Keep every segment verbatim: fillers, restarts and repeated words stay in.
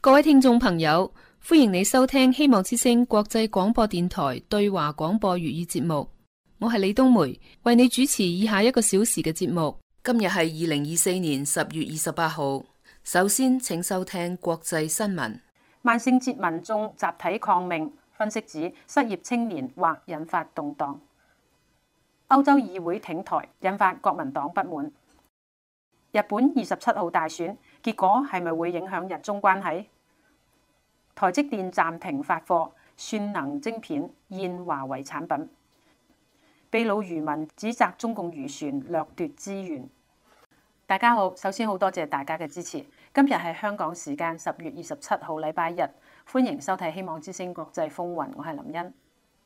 各位聽眾朋友，歡迎你收聽希望之聲國際廣播電台對華廣播粵語節目。我係李冬梅，為你主持以下一個小時嘅節目。今日係二零二四年十月二十八號。首先，請收聽國際新聞。 萬聖節民眾集體抗命，分析指失業青年或引發動盪。歐洲議會挺台，引發國民黨不滿。日本二十七號大選結果係咪會影響日中關係？台積電暫停發貨算能晶片現華為產品。秘魯漁民指責中共漁船掠奪資源。大家好，首先好多謝大家嘅支持。今日係香港時間十月二十七號禮拜日，歡迎收睇希望之聲國際風雲，我係林茵。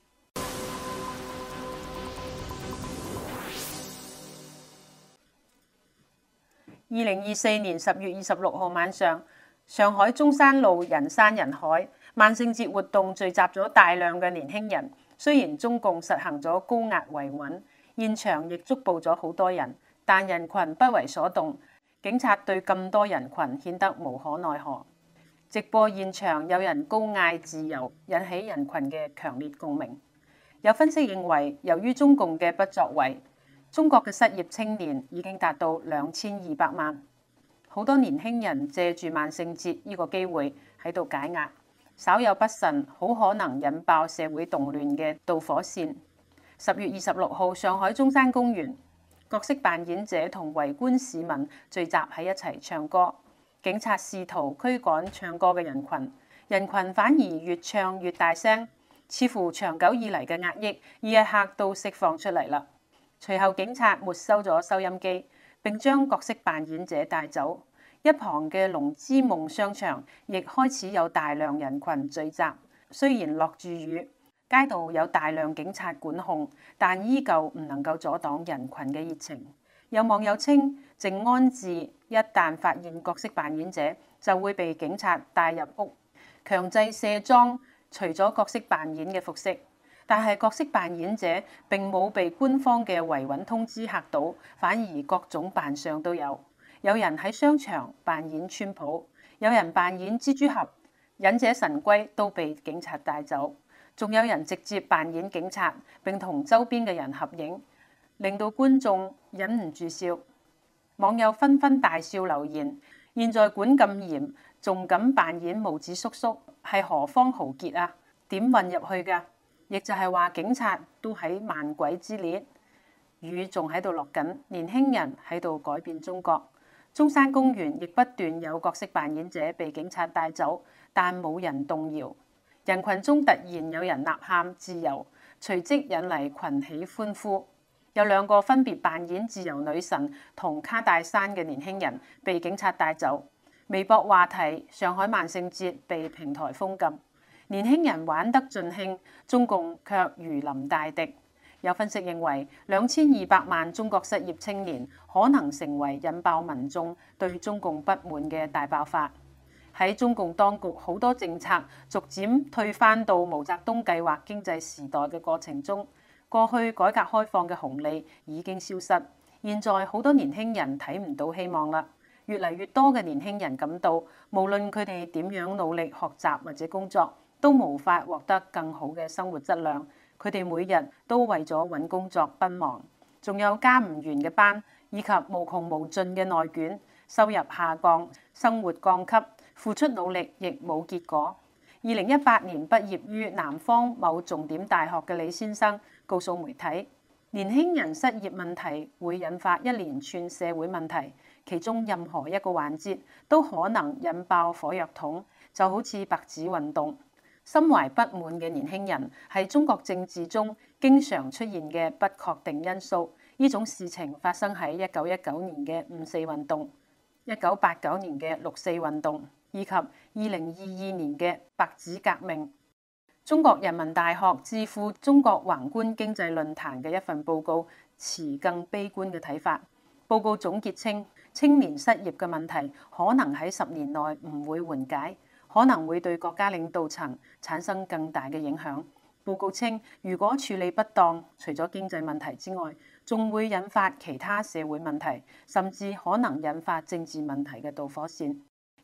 二零二四年十月二十六號晚上，上海中山路人山人海，萬聖節活動聚集咗大量嘅年輕人。雖然中共實行咗高壓維穩，現場亦捉捕咗好多人，但人群不為所動。警察對咁多人群顯得無可奈何。直播現場有人高嗌自由，引起人群嘅強烈共鳴。有分析認為，由於中共嘅不作為，中國嘅失業青年已經達到兩千二百萬。好多年輕人借住萬聖節呢個機會喺度解壓，稍有不慎，好可能引爆社會動亂嘅導火線。十月二十六號，上海中山公園，角色扮演者同圍觀市民聚集喺一齊唱歌，警察試圖驅趕唱歌嘅人群，人群反而越唱越大聲，似乎長久以嚟嘅壓抑呢一刻都釋放出嚟啦。隨後警察沒收咗收音機，並將角色扮演者帶走。一旁嘅龍之夢商場亦開始有大量人群聚集，雖然落住雨，街道有大量警察管控，但依舊唔能夠阻擋人群嘅熱情。有網友稱，靜安寺一旦發現角色扮演者，就會被警察帶入屋，強制卸妝，除咗角色扮演嘅服飾。但係角色扮演者並冇被官方嘅維穩通知嚇到，反而各種扮相都有。有人喺商場扮演川普，有人扮演蜘蛛俠，忍者神龜都被警察帶走。仲有人直接扮演警察，並同周邊嘅人合影，令到觀眾忍唔住笑。網友紛紛大笑留言：現在管咁嚴，仲敢扮演毛子叔叔，係何方豪傑啊？點混入去㗎？亦就係話警察都喺萬鬼之列。雨仲喺度落緊，年輕人喺度改變中國。中山公園亦不斷有角色扮演者被警察帶走，但冇人動搖。人群中突然有人吶喊自由，隨即引嚟群起歡呼。有兩個分別扮演自由女神同卡戴珊嘅年輕人被警察帶走。微博話題：上海萬聖節被平台封禁。年輕人玩得盡興，中共卻如臨大敵。有分析認為，兩千二百萬中國失業青年可能成為引爆民眾對中共不滿嘅大爆發。喺中共當局好多政策逐漸退翻到毛澤東計劃經濟時代嘅過程中，過去改革開放嘅紅利已經消失，現在好多年輕人睇唔到希望啦。越嚟越多嘅年輕人感到，無論佢哋點樣努力學習或者工作，都無法獲得更好嘅生活質量。佢哋每日都為咗揾工作奔忙，仲有加唔完嘅班，以及無窮無盡嘅內卷，收入下降，生活降級，付出努力亦冇結果。二零一八年畢業於南方某重點大學嘅李先生告訴媒體，年輕人失業問題會引發一連串社會問題，其中任何一個環節都可能引爆火藥桶，就好似白紙運動。心懷不滿嘅年輕人係中國政治中經常出現嘅不確定因素。呢種事情發生喺一九一九年嘅五四運動、一九八九年嘅六四運動以及二零二二年嘅白紙革命。中國人民大學智庫中國宏觀經濟論壇嘅一份報告持更悲觀嘅睇法。報告總結稱，青年失業嘅問題可能喺十年內唔會緩解，可能會對國家領導層產生更大嘅影響。報告稱，如果處理不當，除咗經濟問題之外，仲會引發其他社會問題，甚至可能引發政治問題嘅導火線。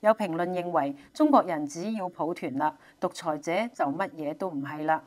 有評論認為，中國人只要抱團啦，獨裁者就乜嘢都唔係啦。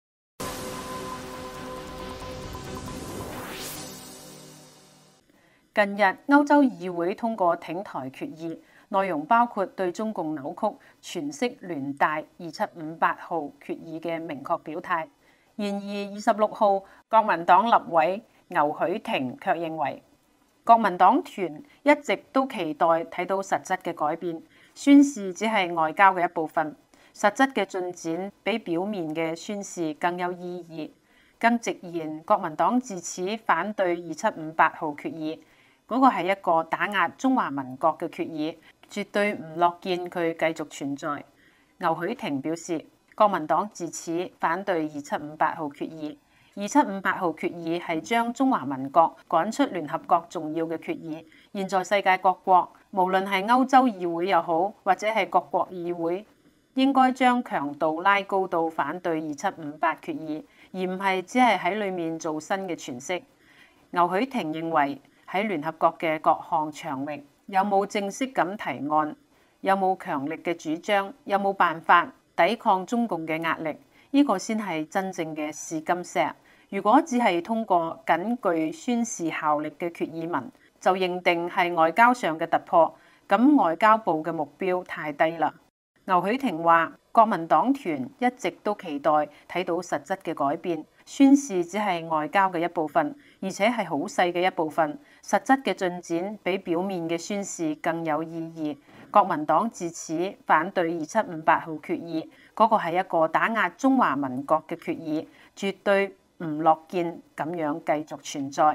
近日，歐洲議會通過挺台決議，內容包括對中共扭曲詮釋聯大二七五八號決議嘅明確表態。然而，二十六號國民黨立委牛許霆卻認為，國民黨團一直都期待睇到實質嘅改變，宣示只係外交嘅一部分，實質嘅進展比表面嘅宣示更有意義。更直言，國民黨自此反對二七五八號決議。嗰個係一個打壓中華民國嘅決議，絕對唔樂見佢繼續存在。牛許霆表示，國民黨自此反對二七五八號決議。二七五八號決議係將中華民國趕出聯合國重要嘅決議。現在世界各國，無論係歐洲議會又好，或者係各國議會，應該將強度拉高到反對二七五八決議，而唔係只係喺裡面做新嘅詮釋。牛許霆認為，喺聯合國嘅各項場域，有冇正式咁提案，有冇強力嘅主張，有冇辦法抵抗中共嘅壓力，呢個先係真正嘅試金石。如果只係通過僅具宣示效力嘅決議文，就認定係外交上嘅突破，咁外交部嘅目標太低啦。牛許霆話，國民黨團一直都期待睇到實質嘅改變，宣示只係外交嘅一部分，而且係好細嘅一部分，實質嘅進展比表面嘅宣示更有意義。國民黨自此反對二七五八號決議，嗰個係一個打壓中華民國嘅決議，絕對唔樂見咁樣繼續存在。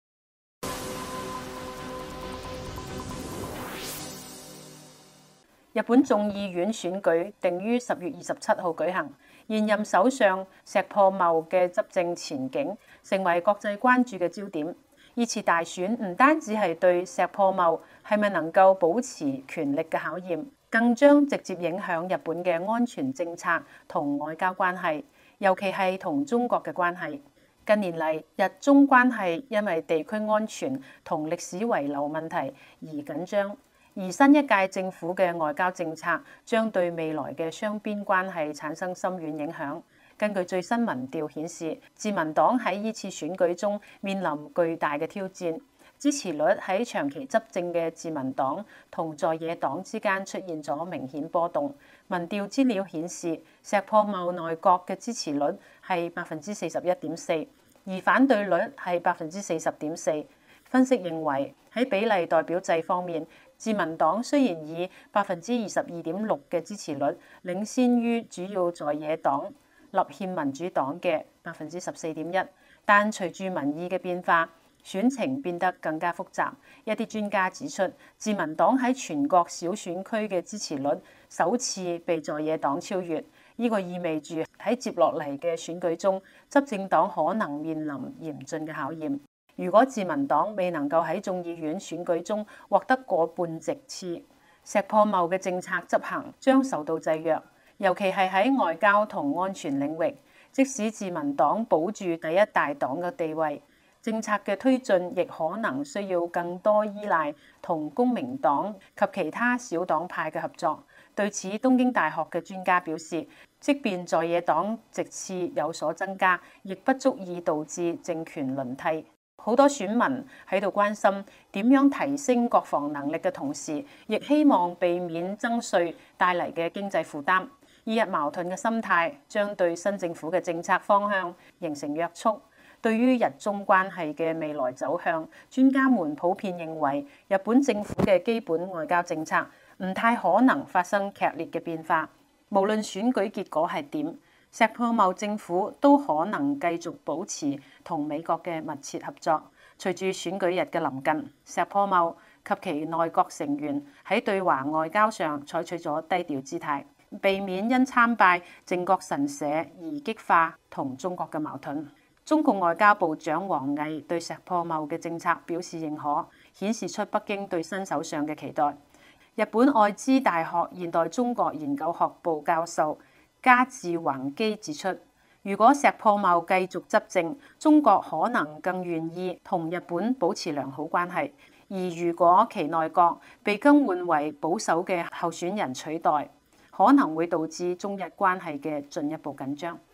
日本眾議院選舉定於十月二十七號舉行，現任首相石破茂嘅執政前景成為國際關注嘅焦點。呢次大選唔單止係對石破茂係咪能夠保持權力嘅考驗，更將直接影響日本嘅安全政策同外交關係，尤其係同中國嘅關係。近年嚟，日中關係因為地區安全同歷史遺留問題而緊張。而新一屆政府嘅外交政策將對未來嘅雙邊關係產生深遠影響。根據最新民調顯示，自民黨喺呢次選舉中面臨巨大嘅挑戰，支持率喺長期執政嘅自民黨同在野黨之間出現咗明顯波動。民調資料顯示，石破茂內閣嘅支持率係百分之四十一點四，而反對率係百分之四十點四。分析認為，喺比例代表制方面，自民黨雖然以百分之二十二點六嘅支持率領先於主要在野黨立憲民主黨嘅百分之十四點一，但隨住民意嘅變化，選情變得更加複雜。一啲專家指出，自民黨喺全國小選區嘅支持率首次被在野黨超越，呢個意味住喺接落嚟嘅選舉中，執政黨可能面臨嚴峻嘅考驗。如果自民黨未能夠喺眾議院選舉中獲得過半席次，石破茂嘅政策執行將受到制約，尤其係喺外交同安全領域。即使自民黨保住第一大黨嘅地位，政策嘅推進亦可能需要更多依賴同公明黨及其他小黨派嘅合作。對此，東京大學嘅專家表示，即便在野黨席次有所增加，亦不足以導致政權輪替。好多選民喺度關心點樣提升國防能力嘅同時，亦希望避免增稅帶嚟嘅經濟負擔。以日矛盾嘅心態將對新政府嘅政策方向形成約束。對於日中關係嘅未來走向，專家們普遍認為，日本政府嘅基本外交政策唔太可能發生劇烈嘅變化。無論選舉結果係點，石破茂政府都可能繼續保持同美國嘅密切合作。隨住選舉日嘅臨近，石破茂及其內閣成員喺對華外交上採取咗低調姿態，避免因參拜靖國神社而激化同中國嘅矛盾。中共外交部長王毅對石破茂嘅政策表示認可，顯示出北京對新首相嘅期待。日本愛知大學現代中國研究學部教授加治宏基指出，如果石破茂繼續執政，中國可能更願意同日本保持良好關係，而而如果其內閣被更換為保守嘅候選人取代，可能會導致中日關係嘅進一步緊張。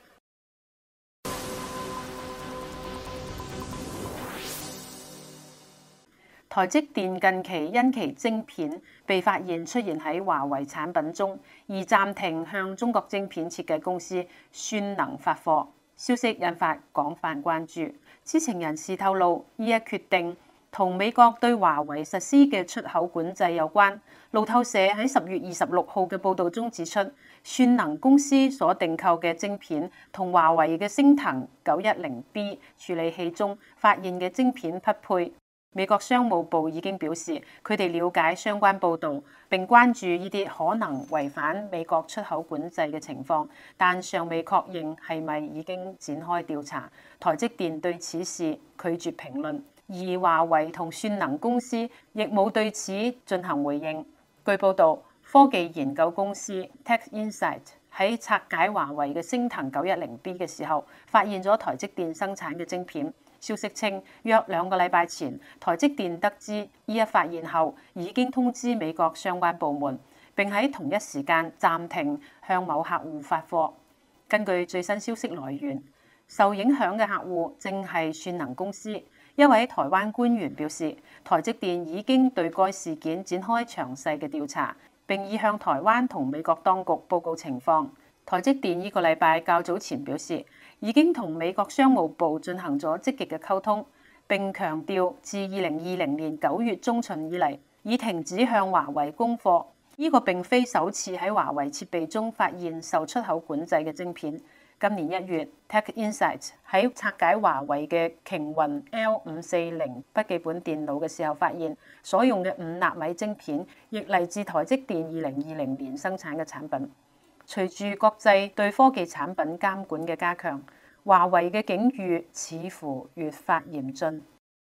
台積電近期因其晶片被發現出現喺華為產品中，而暫停向中國晶片設計公司宣能發貨。消息引發廣泛關注。知情人士透露，呢一決定同美國對華為實施嘅出口管制有關。路透社喺十月二十六號嘅報導中指出，宣能公司所訂購嘅晶片同華為嘅昇騰九一零 B 處理器中發現嘅晶片匹配。美國商務部已經表示，佢哋了解相關報導，並關注呢啲可能違反美國出口管制嘅情況，但尚未確認係咪已經展開調查。台積電對此事拒絕評論，而華為同宣能公司亦冇對此進行回應。據報導，科技研究公司 TechInsight 喺拆解華為嘅昇騰九一零 B 嘅時候，發現咗台積電生產嘅晶片。消息稱，約兩個禮拜前，台積電得知呢一發現後，已經通知美國相關部門，並喺同一時間暫停向某客戶發貨。根據最新消息來源，受影響嘅客戶正係宣能公司。一位台灣官員表示，台積電已經對該事件展開詳細嘅調查，並已向台灣同美國當局報告情況。台積電呢個禮拜較早前表示，已經同美國商務部進行咗積極嘅溝通，並強調自二零二零年九月中旬以嚟，已停止向華為供貨。呢、這個並非首次喺華為設備中發現受出口管制嘅晶片。今年一月 ，TechInsight 喺拆解華為嘅擎雲 L 五四零筆記本電腦嘅時候，發現所用嘅五納米晶片亦嚟自台積電二零二零年生產嘅產品。隨住國際對科技產品監管嘅加強，華為嘅境遇似乎越發嚴峻。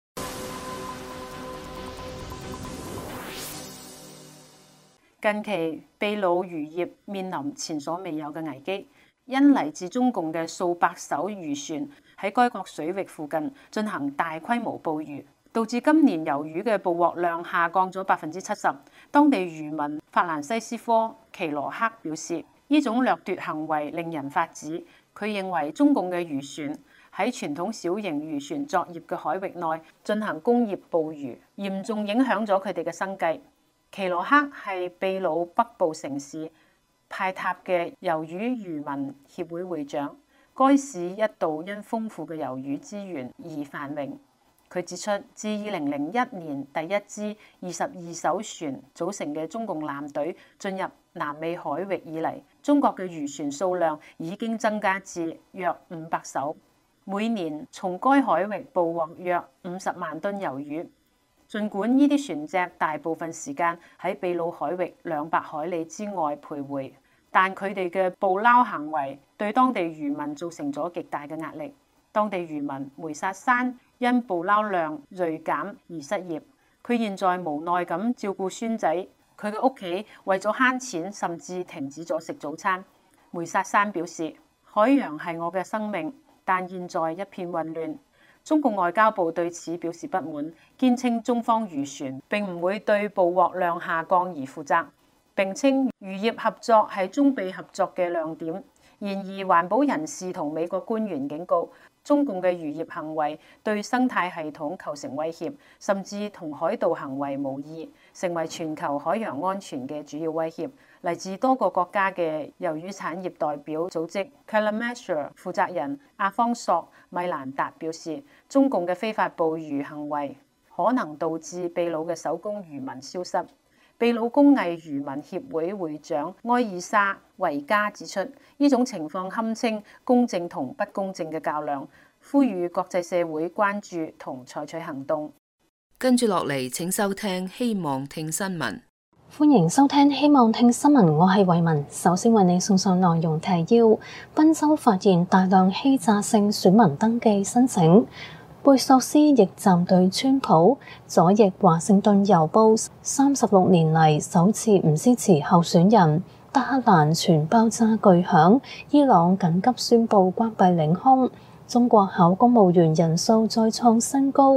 近期秘魯漁業面臨前所未有嘅危機，因嚟自中共嘅數百艘漁船喺該國水域附近進行大規模捕魚，導致今年魷魚嘅捕獲量下降咗百分之七十。當地漁民法蘭西斯科奇羅克表示，呢種掠奪行為令人髮指。佢認為中共嘅漁船喺傳統小型漁船作業嘅海域內進行工業捕魚，嚴重影響咗佢哋嘅生計。奇羅克係秘魯北部城市派塔嘅魷魚漁民協會會長，該市一度因豐富嘅魷魚資源而繁榮。佢指出，自二零零一年第一支二十二艘船組成嘅中共艦隊進入南美海域以嚟，中國嘅漁船數量已經增加至約五百艘，每年從該海域捕獲約五十萬噸魷魚。儘管呢啲船隻大部分時間喺秘魯海域兩百海里之外徘徊，但佢哋嘅捕撈行為對當地漁民造成咗極大嘅壓力。當地漁民梅薩山因捕撈量銳減而失業，佢現在無奈咁照顧孫仔，佢嘅屋企為咗慳錢，甚至停止咗食早餐。梅薩山表示，海洋係我嘅生命，但現在一片混亂。中共外交部對此表示不滿，堅稱中方漁船並唔會對捕獲量下降而負責，並稱漁業合作係中秘合作嘅亮點。然而，環保人士同美國官員警告，中共嘅漁業行為對生態系統構成威脅，甚至同海盜行為無異，成為全球海洋安全嘅主要威脅。嚟自多個國家嘅魷魚產業代表組織 Calamashore 負責人阿方索米蘭達表示，中共嘅非法捕魚行為可能導致秘魯嘅手工漁民消失。秘魯工藝漁民協會會長埃爾莎維加指出，呢種情況堪稱公正同不公正嘅較量，呼籲國際社會關注同採取行動。 跟住落嚟，請收聽希望聽新聞。 歡迎收聽希望聽新聞，我係慧文。首先為你送上內容提要：賓州發現大量欺詐性選民登記申請。貝索斯亦站隊川普，左翼華盛頓郵報三十六年嚟首次唔支持候選人。德黑蘭傳爆炸巨響，伊朗緊急宣布關閉領空。中國考公務員人數再創新高，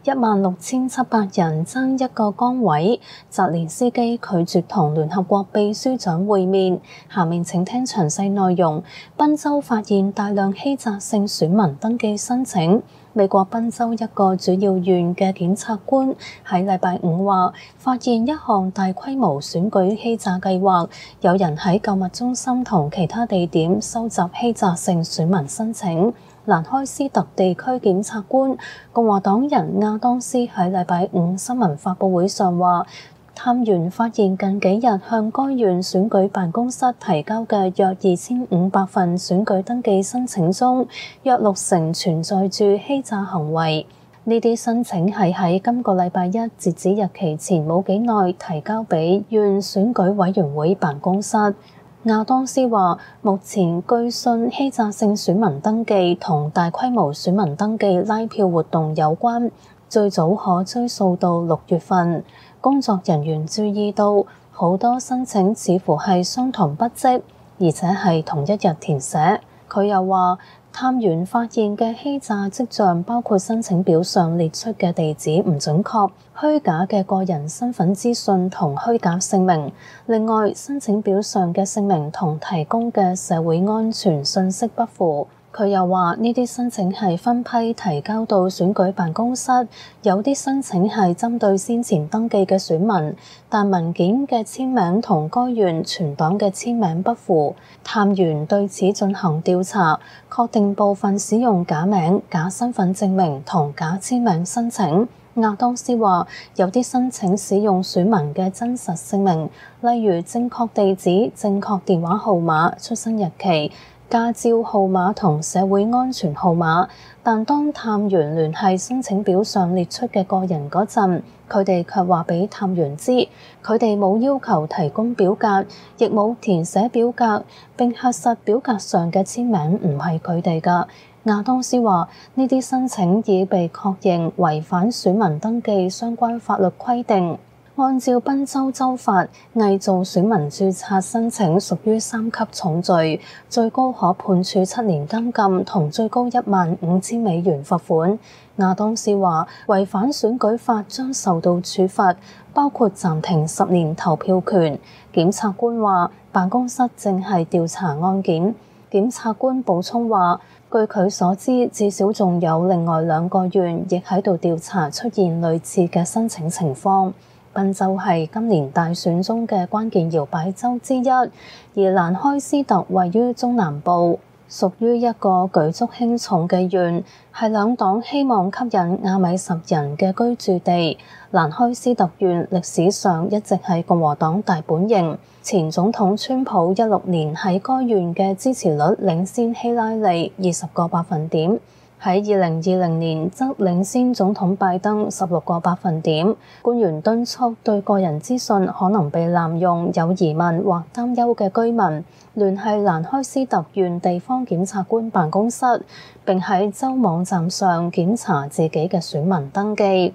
一萬六千七百人爭一個崗位，澤連斯基拒絕同聯合國秘書長會面。下面請聽詳細內容。賓州發現大量欺詐性選民登記申請。美國賓州一個主要縣嘅檢察官喺禮拜五話，發現一項大規模選舉欺詐計劃，有人喺購物中心同其他地點收集欺詐性選民申請。蘭開斯特地區檢察官共和黨人亞當斯喺禮拜五新聞發佈會上話，探員發現近幾日向該縣選舉辦公室提交嘅約二千五百份選舉登記申請中，約六成存在住欺詐行為。呢啲申請係喺今個禮拜一截止日期前冇幾耐提交俾縣選舉委員會辦公室。亞當斯話：目前據信欺詐性選民登記同大規模選民登記拉票活動有關，最早可追溯到六月份。工作人員注意到好多申請似乎係相同筆跡，而且係同一日填寫。佢又話，探員發現嘅欺詐跡象包括申請表上列出嘅地址唔準確、虛假嘅個人身份資訊同虛假姓名。另外，申請表上嘅姓名同提供嘅社會安全信息不符。佢又話呢啲申請係分批提交到選舉辦公室，有啲申請係針對先前登記嘅選民，但文件嘅簽名同該縣全黨嘅簽名不符。探員對此進行調查，確定部分使用假名、假身份證明同假簽名申請。亞當斯話，有啲申請使用選民嘅真實姓名，例如正確地址、正確電話號碼、出生日期、駕照號碼同社會安全號碼，但當探員聯繫申請表上列出嘅個人嗰陣，佢哋卻話俾探員知，佢哋冇要求提供表格，亦冇填寫表格，並核實表格上嘅簽名唔係佢哋㗎。亞當斯話：呢啲申請已被確認違反選民登記相關法律規定。按照賓州州法，偽造選民註冊申請屬於三級重罪，最高可判處七年監禁同最高一萬五千美元罰款。亞當斯話，違反選舉法將受到處罰，包括暫停十年投票權。檢察官話，辦公室正係調查案件。檢察官補充話，據佢所知，至少仲有另外兩個縣亦喺度調查出現類似嘅申請情況。賓州係今年大選中嘅關鍵搖擺州之一，而蘭開斯特位於中南部，屬於一個舉足輕重嘅縣，係兩黨希望吸引亞米什人嘅居住地。蘭開斯特縣歷史上一直係共和黨大本營，前總統川普一六年喺該縣嘅支持率領先希拉里二十個百分點。喺二零二零年則領先總統拜登十六個百分點。官員敦促對個人資訊可能被濫用有疑問或擔憂嘅居民，聯繫蘭開斯特縣地方檢察官辦公室，並喺州網站上檢查自己嘅選民登記。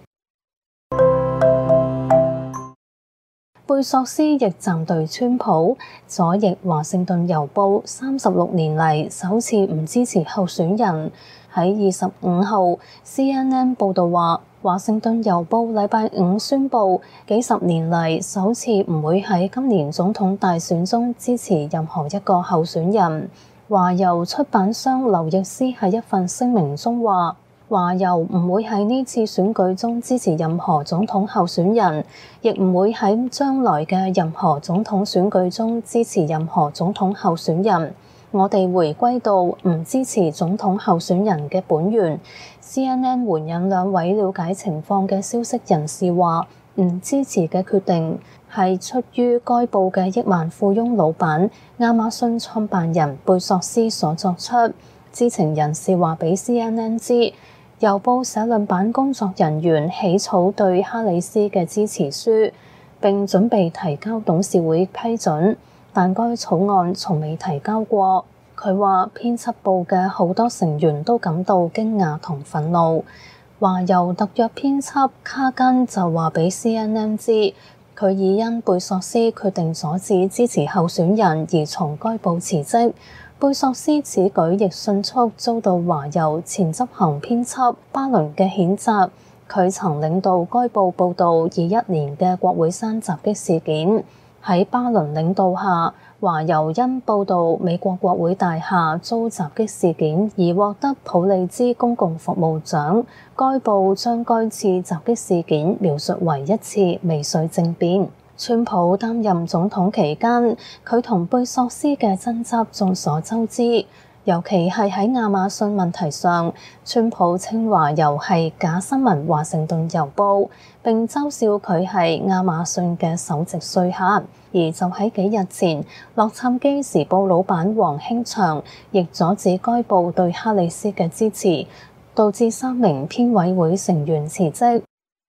貝索斯亦站隊川普，左翼華盛頓郵報三十六年嚟首次唔支持候選人。喺二十五號 C N N 報導話，華盛頓郵報禮拜五宣布，幾十年嚟首次唔會喺今年總統大選中支持任何一個候選人。華郵出版商劉易斯喺一份聲明中話，華郵唔會喺呢次選舉中支持任何總統候選人，亦唔會喺將來嘅任何總統選舉中支持任何總統候選人。我哋回歸到唔支持總統候選人嘅本源。C N N 援引兩位了解情況嘅消息人士話，唔支持嘅決定係出於該報嘅億萬富翁老闆亞馬遜創辦人貝索斯所作出。知情人士話俾 C N N 知，郵報社論版工作人員起草對哈里斯嘅支持書，並準備提交董事會批准。但該草案從未提交過。佢話編輯部嘅好多成員都感到驚訝同憤怒。華郵特約編輯卡根就話俾 C N N 知，佢已因貝索斯決定阻止支持候選人而從該報辭職。貝索斯此舉亦迅速遭到華郵前執行編輯巴倫嘅譴責。 佢曾領導該報報導二一年嘅國會山襲擊事件。喺巴倫領導下，華猶因報導美國國會大廈遭襲擊事件而獲得普利茲公共服務獎。該報將該次襲擊事件描述為一次未遂政變。川普擔任總統期間，佢同貝索斯嘅爭執眾所周知，尤其係喺亞馬遜問題上，川普稱華猶係假新聞《華盛頓郵報》，並嘲笑佢係亞馬遜嘅首席說客。而就喺幾日前，洛杉磯時報老闆黃興祥亦阻止該報對哈里斯嘅支持，導致三名編委會成員辭職。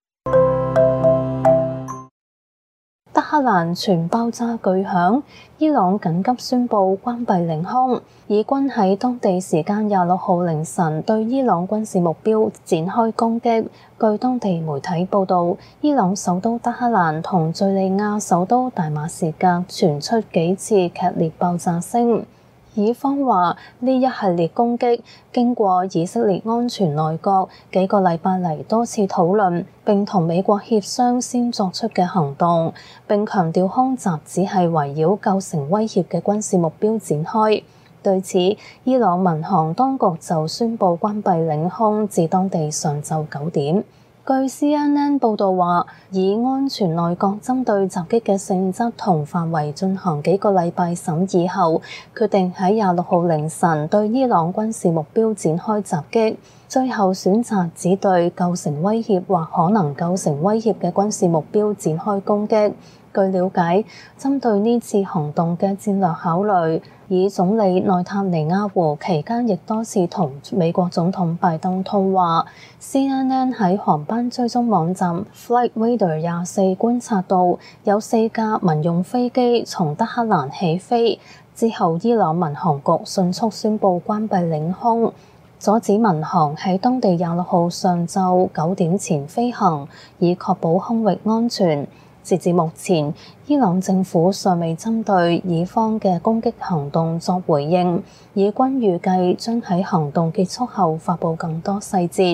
德黑蘭傳爆炸巨響，伊朗緊急宣布關閉領空。以軍喺當地時間廿六號凌晨對伊朗軍事目標展開攻擊。據當地媒體報導，伊朗首都德黑蘭同敘利亞首都大馬士革傳出幾次劇烈爆炸聲。以方話呢一系列攻擊經過以色列安全內閣幾個禮拜嚟多次討論，並同美國協商先作出嘅行動，並強調空襲只係圍繞構成威脅嘅軍事目標展開。對此，伊朗民航當局就宣布關閉領空至當地上晝九點。據 C N N 報導話，以安全內閣針對襲擊嘅性質同範圍進行幾個禮拜審議後，決定喺廿六號凌晨對伊朗軍事目標展開襲擊，最後選擇只對構成威脅或可能構成威脅嘅軍事目標展開攻擊。據了解，針對呢次行動嘅戰略考慮，以總理內塔尼亞胡期間亦多次同美國總統拜登通話。C N N 喺航班追蹤網站 FlightRadar 廿四觀察到有四架民用飛機從德黑蘭起飛，之後伊朗民航局迅速宣布關閉領空，阻止民航喺當地廿六號上晝九點前飛行，以確保空域安全。截至目前，伊朗政府尚未針對以方嘅攻擊行動作回應，以軍預計將喺行動結束後發布更多細節。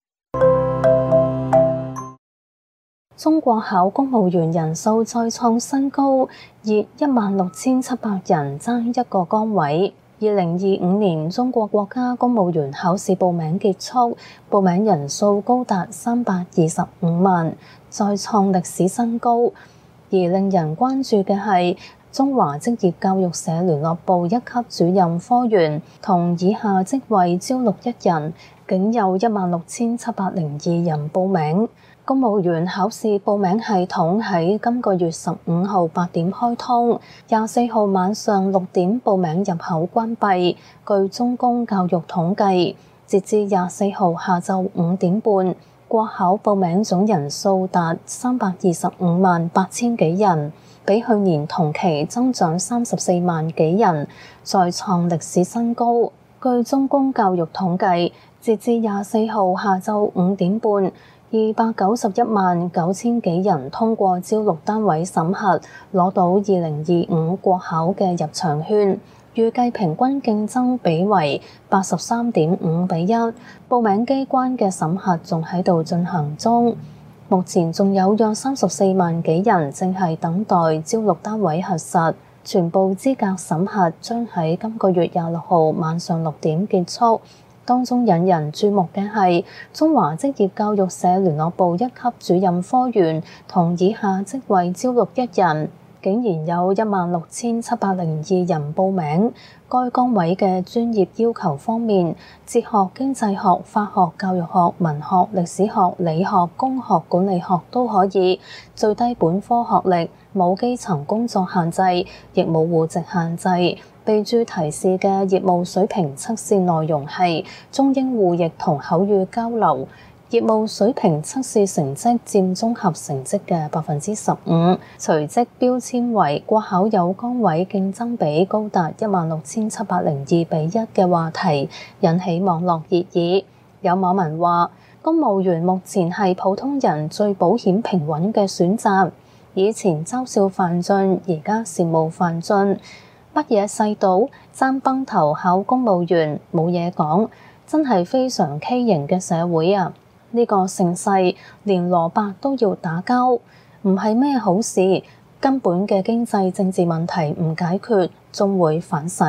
中國考公務員人數再創新高，以一萬六千七百人爭一個崗位。二零二五年中國國家公務員考試報名結束，報名人數高達三百二十五萬，再創歷史新高。而令人關注嘅係，中華職業教育社聯絡部一級主任科員同以下職位招錄一人，竟有一萬六千七百零二人報名。公務員考試報名系統喺今個月十五號八點開通，廿四號晚上六點報名入口關閉。據中公教育統計，截至廿四號下晝五點半，國考報名總人數達三百二十五萬八千幾人，比去年同期增長三十四萬幾人，再創歷史新高。據中公教育統計，截至廿四號下晝五點半，二百九十一萬九千幾人通過招錄單位審核，攞到二零二五國考嘅入場券，預計平均競爭比為八十三點五比一。報名機關嘅審核仲喺度進行中，目前仲有約三十四萬幾人正係等待招錄單位核實，全部資格審核將喺今個月廿六號晚上六點結束。當中引人注目嘅係中華職業教育社聯絡部一級主任科員同以下職位招錄一人，竟然有一萬六千七百零二人報名。該崗位嘅專業要求方面，哲學、經濟學、法學、教育學、文學、歷史學、理學、工學、管理學都可以，最低本科學歷，冇基層工作限制，亦冇戶籍限制。備註提示嘅業務水平測試內容係中英互譯同口語交流，業務水平測試成績佔綜合成績嘅百分之十五。隨即標籤為國考有崗位競爭比高達一萬六千七百零二比一嘅話題，引起網絡熱議。有網民話：公務員目前係普通人最保險平穩嘅選擇，以前嘲笑范進，而家羨慕范進。乜嘢世道爭崩頭考公務員冇嘢講，真係非常畸形嘅社會啊！ 呢個盛世連蘿蔔都要打交，唔係咩好事。根本嘅經濟政治問題唔解決，仲會反噬。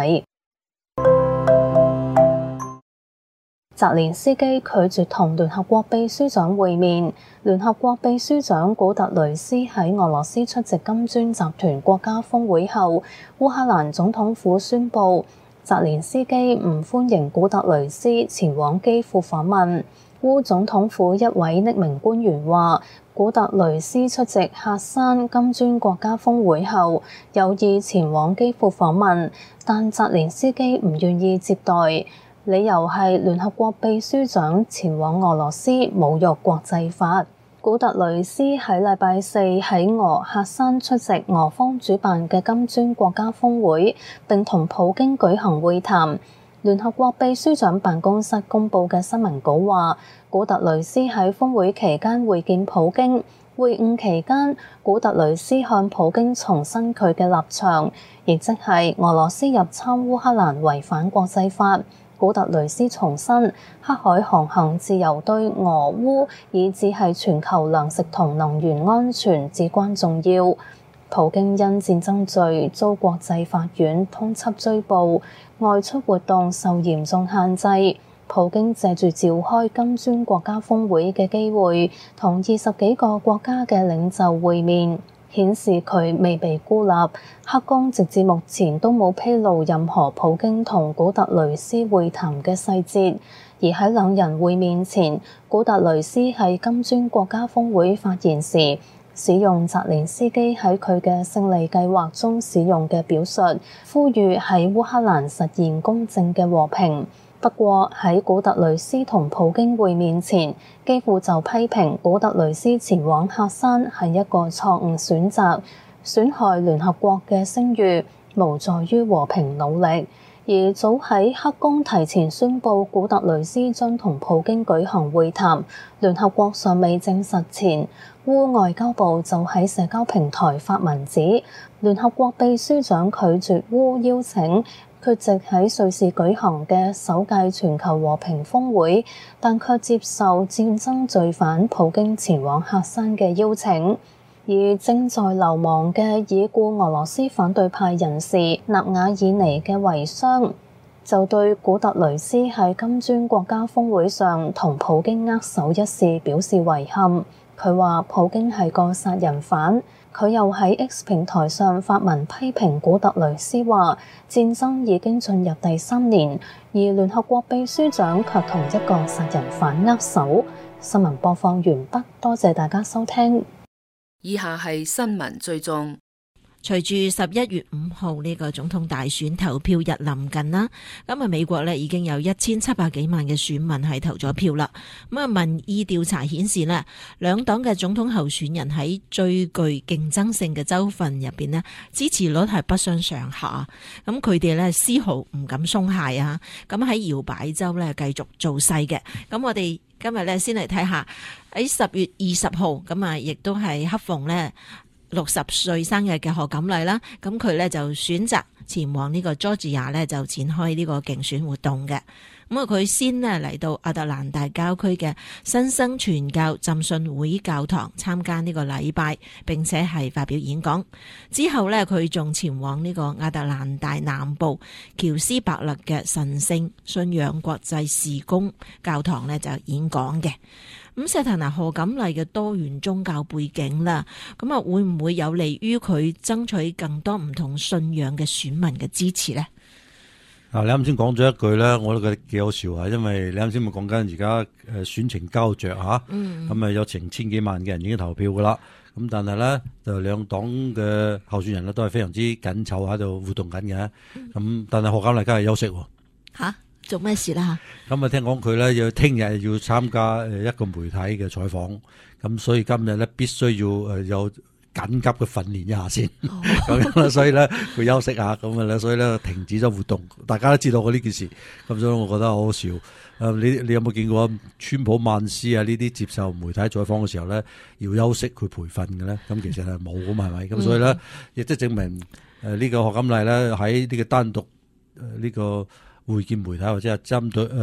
澤連斯基拒絕同聯合國秘書長會面。聯合國秘書長古特雷斯喺俄羅斯出席金磚集團國家峰會後，烏克蘭總統府宣布澤連斯基唔歡迎古特雷斯前往基輔訪問。烏總統府一位匿名官員話，古特雷斯出席喀山金磚國家峰會後，有意前往基輔訪問，但澤連斯基唔願意接待，理由係聯合國秘書長前往俄羅斯侮辱國際法。古特雷斯喺禮拜四喺俄喀山出席俄方主辦嘅金磚國家峰會，並同普京舉行會談。聯合國秘書長辦公室公佈嘅新聞稿話，古特雷斯喺峰會期間會見普京，會晤期間，古特雷斯向普京重申佢嘅立場，亦即係俄羅斯入侵烏克蘭違反國際法。古特雷斯重申，黑海航行自由對俄烏以至係全球糧食同能源安全至關重要。普京因戰爭罪遭國際法院通緝追捕，外出活動受嚴重限制。普京借住召開金磚國家峰會嘅機會，同二十幾個國家嘅領袖會面，顯示佢未被孤立。黑宮直至目前都冇披露任何普京同古特雷斯會談嘅細節。而喺兩人會面前，古特雷斯喺金磚國家峰會發言時，使用澤連斯基喺佢嘅勝利計劃中使用嘅表述，呼籲喺烏克蘭實現公正嘅和平。不過喺古特雷斯同普京會面前，基輔就批評古特雷斯前往喀山係一個錯誤選擇，損害聯合國嘅聲譽，無助於和平努力。而早喺黑宮提前宣布古特雷斯將同普京舉行會談，聯合國尚未證實前，烏外交部就喺社交平台發文指，聯合國秘書長拒絕烏邀請缺席喺瑞士舉行嘅首屆全球和平峰會，但卻接受戰爭罪犯普京前往喀山嘅邀請。而正在流亡嘅已故俄羅斯反對派人士納瓦爾尼嘅遺孀就對古特雷斯喺金磚國家峰會上同普京握手一事表示遺憾。佢話普京係個殺人犯。佢又喺 X 平台上發文批評古特雷斯，話戰爭已經進入第三年，而聯合國秘書長卻同一個殺人犯握手。新聞播放完畢，多謝大家收聽。 以下係新聞追蹤。 隨住十一月五號呢個總統大選投票日臨近啦，咁啊美國呢已經有一千七百幾萬嘅選民係投咗票啦。咁啊民意調查顯示呢，兩黨嘅總統候選人喺最具競爭性嘅州份入邊呢，支持率係不相上下。咁佢哋呢絲毫唔敢鬆懈啊！咁喺搖擺州呢繼續造勢嘅。咁我哋今日呢先嚟睇下喺十月二十號，咁啊亦都係恰逢呢六十歲生日嘅賀錦麗啦，咁佢咧就選擇前往呢個 Georgia 咧就展開呢個競選活動嘅。咁啊佢先呢嚟到亞特蘭大郊區嘅新生傳教浸信會教堂參加呢個禮拜，並且係發表演講。之後呢，佢仲前往呢個亞特蘭大南部喬斯伯勒嘅神聖信仰國際事工教堂呢就演講嘅。咁石頭嗱賀錦麗嘅多元宗教背景啦，咁啊會唔會有利於佢爭取更多唔同信仰嘅選民嘅支持呢？ 啊，你啱先講咗一句咧，我都覺得幾好笑啊！因為你啱先咪講緊而家誒選情膠着吓，咁啊有成千幾萬嘅人已經投票噶啦，咁但係咧就兩黨嘅候選人咧都係非常之緊湊喺度互動緊嘅，咁、嗯、但係賀錦麗梗係休息喎。吓？ 做咩事啦？ 咁啊，聽講佢咧要聽日要參加誒一個媒體嘅採訪，咁所以今日咧必須要誒有緊急嘅訓練一下先，咁樣啦，所以咧佢休息下，咁啊咧，所以咧停止咗活動。大家都知道過呢件事，咁所以我覺得好好笑。誒，你你有冇見過川普曼斯啊呢啲接受媒體採訪嘅時候咧要休息去培訓嘅咧？咁其實係冇咁係咪？咁所以咧亦即係證明誒呢個賀錦麗咧喺呢個單獨誒呢個會見媒體或者係針對誒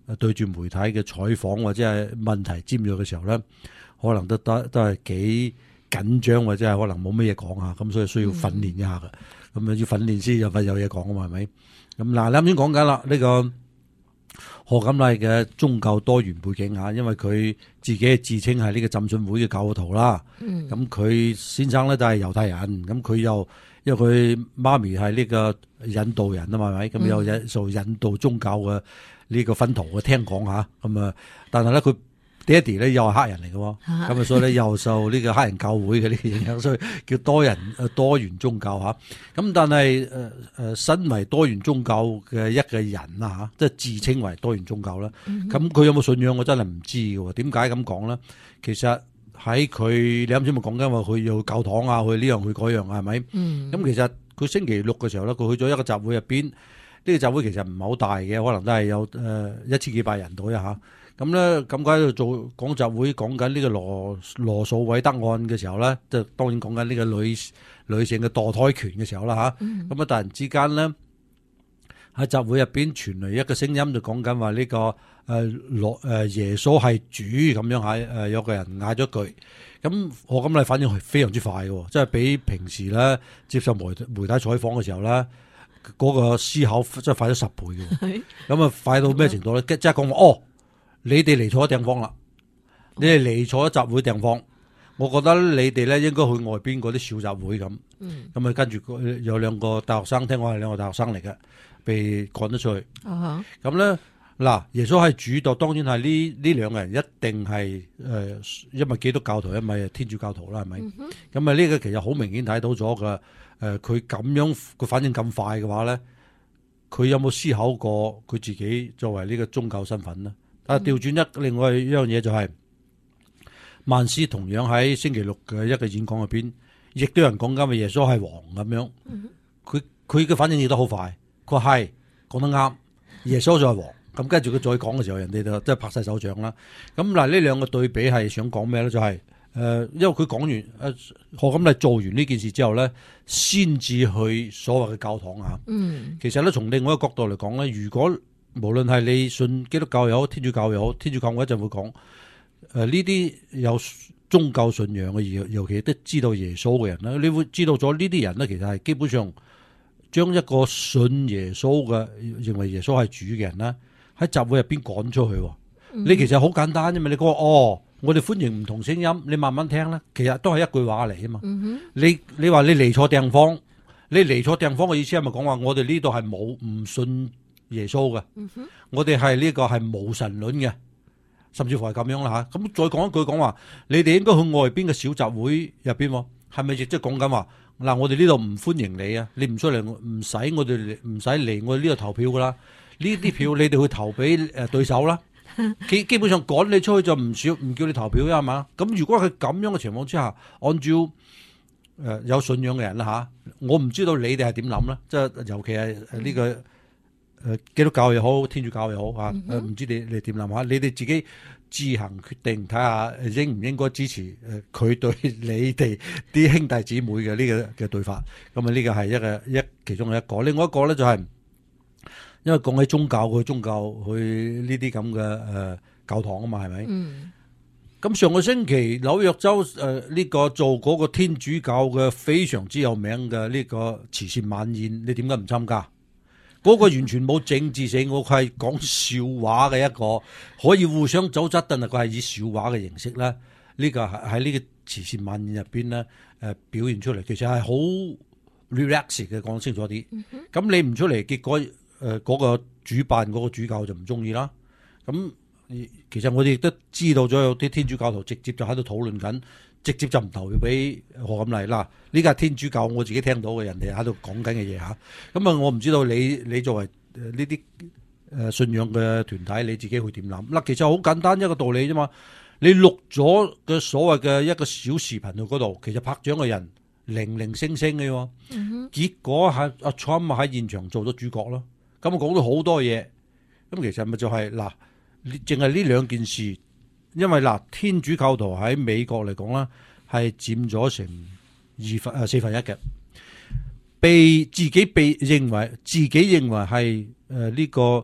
對住媒體嘅採訪或者係問題尖鋭嘅時候咧，可能都都都係幾緊張或者係可能冇乜嘢講啊，咁所以需要訓練一下嘅。咁啊、嗯、要訓練先有份有嘢講啊嘛，係咪？咁嗱，你啱先講緊啦，呢個賀錦麗嘅宗教多元背景啊，因為佢自己自稱係呢個浸信會嘅教徒啦。咁佢、嗯、先生咧都係猶太人，咁佢又因為佢媽咪係呢個印度人啊嘛，係咪？咁有引受印度宗教嘅呢個薰陶嘅，聽講吓。咁啊，但係咧佢爹哋咧又係黑人嚟嘅，咁啊所以咧又受呢個黑人教會嘅呢個影響，所以叫多人誒多元宗教吓。咁但係誒誒身為多元宗教嘅一個人啊吓，即係自稱為多元宗教啦。咁佢、嗯、有冇信仰我真係唔知嘅。點解咁講咧？其實喺佢你啱先咪講緊話佢要去教堂啊，去呢樣去嗰樣啊，係咪？咁、嗯、其實佢星期六嘅時候咧，佢去咗一個集會入邊，呢、這個集會其實唔係好大嘅，可能都係有誒一千幾百人到一下。咁咧，咁佢喺度做講集會，講緊呢個羅羅素韋德案嘅時候咧，就當然講緊呢個女女性嘅墮胎權嘅時候啦吓。咁啊、嗯，突然之間咧喺集會入邊傳嚟一個聲音，就講緊話呢個誒羅誒耶穌係主咁樣吓。誒有個人嗌咗句，咁我咁嚟反應係非常之快嘅，即係比平時咧接受媒媒體採訪嘅時候咧，嗰、那個思考真係快咗十倍嘅。咁啊是，快到咩程度咧？即係講話哦。你哋嚟錯地方啦！你哋嚟錯集會地方，我覺得你哋咧應該去外邊嗰啲小集會咁。咁啊、嗯，跟住有兩個大學生，聽講係兩個大學生嚟嘅，被趕咗出去。咁咧嗱，耶穌係主導，當然係呢呢兩個人一定係誒、呃，因為基督教徒，因為天主教徒啦，係咪？咁啊呢個其實好明顯睇到咗嘅。誒、呃，佢咁樣佢反應咁快嘅話咧，佢有冇思考過佢自己作為呢個宗教身份呢？啊！調轉一另外一樣嘢就係、是，曼斯同樣喺星期六嘅一個演講入邊，亦都有人講緊話耶穌係王咁樣。佢佢嘅反應亦都好快，佢話係講得啱，耶穌就係王。咁跟住佢再講嘅時候，人哋就即係拍晒手掌啦。咁嗱，呢兩個對比係想講咩咧？就係、是、誒、呃，因為佢講完誒，何錦麗做完呢件事之後咧，先至去所謂嘅教堂啊。嗯，其實咧，從另外一個角度嚟講咧，如果無論係你信基督教又好，天主教又好，天主教我一陣會講，誒呢啲有宗教信仰嘅，尤尤其都知道耶穌嘅人咧，你會知道咗呢啲人咧，其實係基本上將一個信耶穌嘅認為耶穌係主嘅人咧，喺集會入邊趕出去。嗯、你其實好簡單啫嘛，你講哦，我哋歡迎唔同聲音，你慢慢聽啦，其實都係一句話嚟啊嘛。嗯、哼你你話你嚟錯地方，你嚟錯地方嘅意思係咪講話我哋呢度係冇唔信耶穌嘅，嗯、哼我哋係呢個係無神論嘅，甚至乎係咁樣啦吓。咁再講一句講話，你哋應該去外邊嘅小集會入邊，係咪亦即係講緊話嗱？我哋呢度唔歡迎你啊！你唔出嚟，唔使我哋唔使嚟我哋呢度投票噶啦。呢啲票你哋去投俾誒對手啦。基基本上趕你出去就唔少，唔叫你投票啊嘛。咁如果係咁樣嘅情況之下，按照誒、呃、有信仰嘅人啦吓，我唔知道你哋係點諗啦。即係尤其係呢、這個。誒，基督教又好，天主教又好啊，誒、嗯哼，唔知你你點諗下？你哋自己自行決定，睇下應唔應該支持誒佢對你哋啲兄弟姊妹嘅呢個嘅對法。咁啊，呢個係一個一其中嘅一個。另外一個咧就係、是，因為講起宗教，去宗教去呢啲咁嘅誒教堂啊嘛，係咪？咁、嗯、上個星期紐約州誒呢、呃這個做嗰個天主教嘅非常之有名嘅呢個慈善晚宴，你點解唔參加？嗰個完全冇政治性，我係講笑話嘅一個，可以互相走質，但係佢係以笑話嘅形式咧。呢、這個係喺呢個慈善晚宴入邊咧，誒、呃、表現出嚟，其實係好 relax 嘅，講清楚啲。咁、嗯、哼你唔出嚟，結果誒嗰、呃那個主辦嗰個主教就唔中意啦。咁其實我哋亦都知道咗有啲天主教徒直接就喺度討論緊。直接就唔投票俾賀錦麗啦，呢個係天主教我自己聽到嘅人哋喺度講緊嘅嘢嚇。咁啊，我唔知道你你作為呢啲誒信仰嘅團體，你自己會點諗？嗱，其實好簡單一個道理啫嘛。你錄咗嘅所謂嘅一個小視頻喺嗰度，其實拍獎嘅人零零星星嘅喎。嗯、哼結果係阿 Trump 喺現場做咗主角咯。咁啊講到好多嘢，咁其實咪就係、是、嗱，淨係呢兩件事。因為嗱，天主教徒喺美國嚟講咧，係佔咗成二分誒四分一嘅，被自己被認為自己認為係誒呢個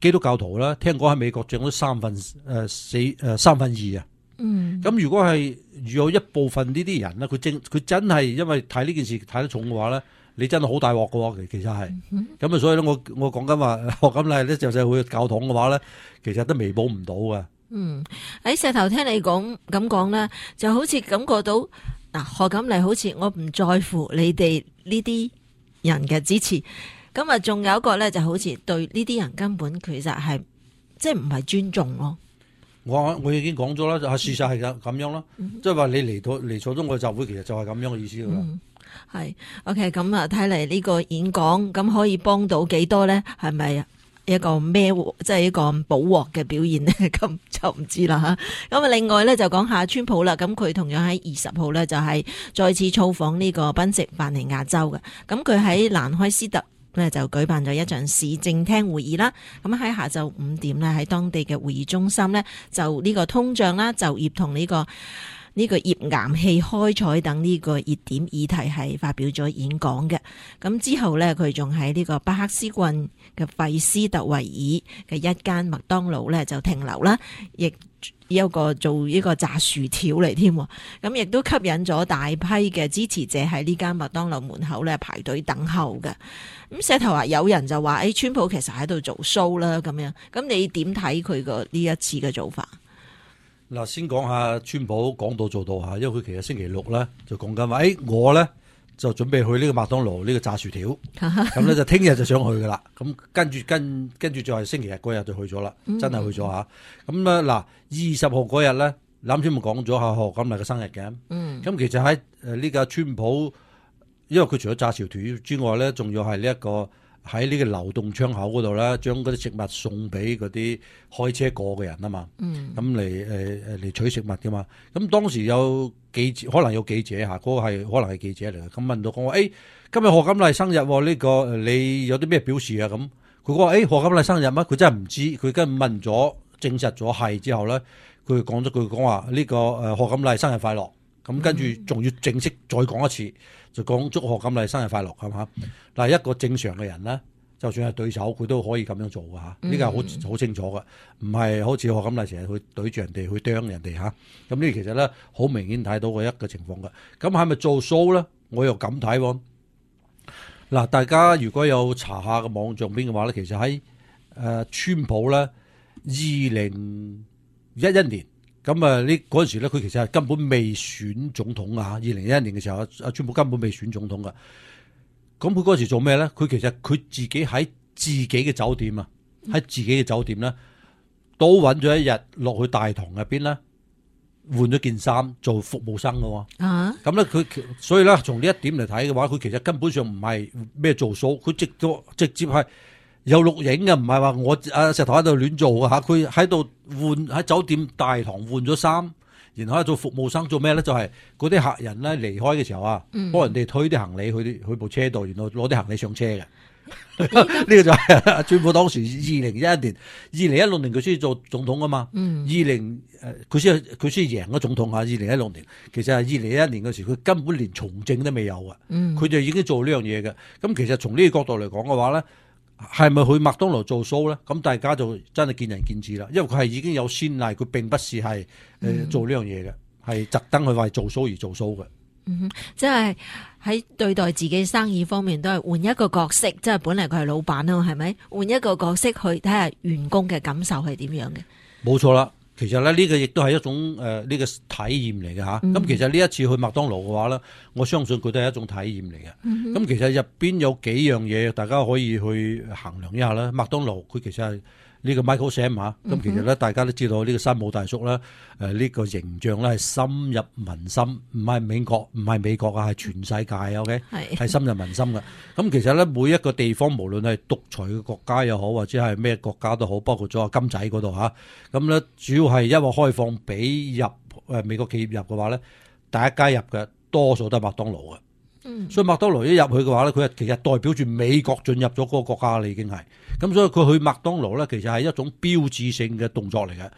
基督教徒啦，聽講喺美國佔咗三分誒、呃、四誒、呃、三分二啊。 嗯， 咁如果係有一部分呢啲人咧，佢真佢真係因為睇呢件事睇得重嘅話咧，你真係好大鑊嘅喎。其實係，咁、嗯、啊，所以咧，我我講緊話學錦麗咧，就就去教堂嘅話咧，其實都彌補唔到嘅。嗯， 喺石頭聽你講咁講咧，就好似感覺到嗱，學錦麗好似我唔在乎你哋呢啲人嘅支持，咁啊，仲有一個咧，就好似對呢啲人根本其實係即係唔係尊重咯。 我我已經講咗啦，就係事實係咁咁樣啦，即係話你嚟到嚟錯中國集會，其實就係咁樣嘅意思噶啦。 係 OK，咁啊，睇嚟呢個演講咁可以幫到幾多咧？係咪一個咩即係一個補鑊嘅表現咧？咁就唔知啦吓。咁啊，另外咧就講下川普啦。咁佢同樣喺二十號咧就係再次造訪呢個賓夕凡尼亞州嘅。咁佢喺蘭開斯特咧就舉辦咗一場市政廳會議啦，咁喺下晝五點咧喺當地嘅會議中心咧就呢個通脹啦、就業同呢個呢個頁岩氣開採等呢個熱點議題係發表咗演講嘅。咁之後咧佢仲喺呢個巴克斯郡嘅費斯特維爾嘅一間麥當勞咧就停留啦，亦有個做呢個炸薯條嚟添，咁亦都吸引咗大批嘅支持者喺呢間麥當勞門口咧排隊等候嘅。咁石頭話有人就話誒，川普其實喺度做 show 啦咁樣，咁你點睇佢個呢一次嘅做法？ 嗱，先講下川普講到做到吓，因為佢其實星期六咧就講緊話，誒我咧就準備去呢個麥當勞呢個炸薯條，咁咧就聽日就想去噶啦，咁跟住跟跟住就係星期日嗰日就去咗啦，真係去咗吓。咁咧嗱，二十號嗰日咧，啱先咪講咗下賀錦麗嘅生日嘅，咁、嗯、其實喺誒呢個川普，因為佢除咗炸薯條之外咧，仲要係呢一個喺呢個流動窗口嗰度咧，將嗰啲食物送俾嗰啲開車過嘅人啊嘛，咁嚟誒誒嚟取食物噶嘛。咁當時有記者，可能有記者嚇，嗰、嗰個係可能係記者嚟嘅。咁問到講話，誒、欸、今日賀錦麗生日喎，呢、呢個你有啲咩表示啊？咁佢講話，誒賀錦麗生日乜？佢真係唔知，佢跟問咗證實咗係之後咧，佢講咗句講話呢個誒賀錦麗生日快樂。咁跟住仲要正式再講一次，就講祝賀錦麗生日快樂，係嘛？嗱，一個正常嘅人咧，就算係對手，佢都可以咁樣做㗎嚇。呢個係好好清楚嘅，唔係好似賀錦麗成日去對住人哋去啄人哋嚇。咁呢其實咧好明顯睇到嘅一個情況嘅。咁係咪做 show 咧？我又咁睇喎。嗱，大家如果有查下個網上邊嘅話咧，其實喺誒川普咧二零一一年。咁啊！呢嗰陣時咧，佢其實係根本未選總統啊！二零一一年嘅時候，阿川普根本未選總統噶。咁佢嗰陣時做咩咧？佢其實佢自己喺自己嘅酒店啊，喺自己嘅酒店咧，都揾咗一日落去大堂入邊咧，換咗件衫做服務生噶喎。啊！咁咧佢所以咧，從呢一點嚟睇嘅話，佢其實根本上唔係咩做 show，佢直咗直接係。有錄影嘅，唔係話我阿石頭喺度亂做嘅吓，佢喺度換喺酒店大堂換咗衫，然後喺做服務生做咩咧？就係嗰啲客人咧離開嘅時候啊，幫、嗯、人哋推啲行李去去部車度，然後攞啲行李上車嘅。呢、嗯、個就係川普當時二零一一年、二零一六年佢先做總統啊嘛。二零誒佢先佢先贏咗總統啊。二零一六年其實係二零一一年嗰時，佢根本連從政都未有啊。佢、嗯、就已經做呢樣嘢嘅。咁其實從呢個角度嚟講嘅話咧。係咪去麥當勞做 show 咧？咁大家就真係見仁見智啦。因為佢係已經有先例，佢並不是係誒、呃、做呢樣嘢嘅，係特登去為做 show 而做 show 嘅。 嗯，即係喺對待自己生意方面都係換一個角色，即係本嚟佢係老闆啊嘛，係咪？換一個角色去睇下員工嘅感受係點樣嘅？冇錯啦。其實咧呢個亦都係一種誒呢、呃這個體驗嚟嘅吓。咁、嗯、其實呢一次去麥當勞嘅話咧，我相信佢都係一種體驗嚟嘅。咁、嗯、其實入邊有幾樣嘢，大家可以去衡量一下啦。麥當勞佢其實係呢個 Michael Sam 嚇，咁其實咧大家都知道呢個山姆大叔咧，誒呢個形象咧係深入民心，唔係美國，唔係美國啊，係全世界 OK，係深入民心嘅。咁其實咧每一個地方，無論係獨裁嘅國家又好，或者係咩國家都好，包括咗金仔嗰度嚇，咁咧主要係因為開放俾入誒美國企業入嘅話咧，第一家入嘅多數都係麥當勞嘅。嗯、所以麥當勞一入去嘅話咧，佢係其實代表住美國進入咗嗰個國家啦，已經係咁，所以佢去麥當勞咧，其實係一種標誌性嘅動作嚟嘅。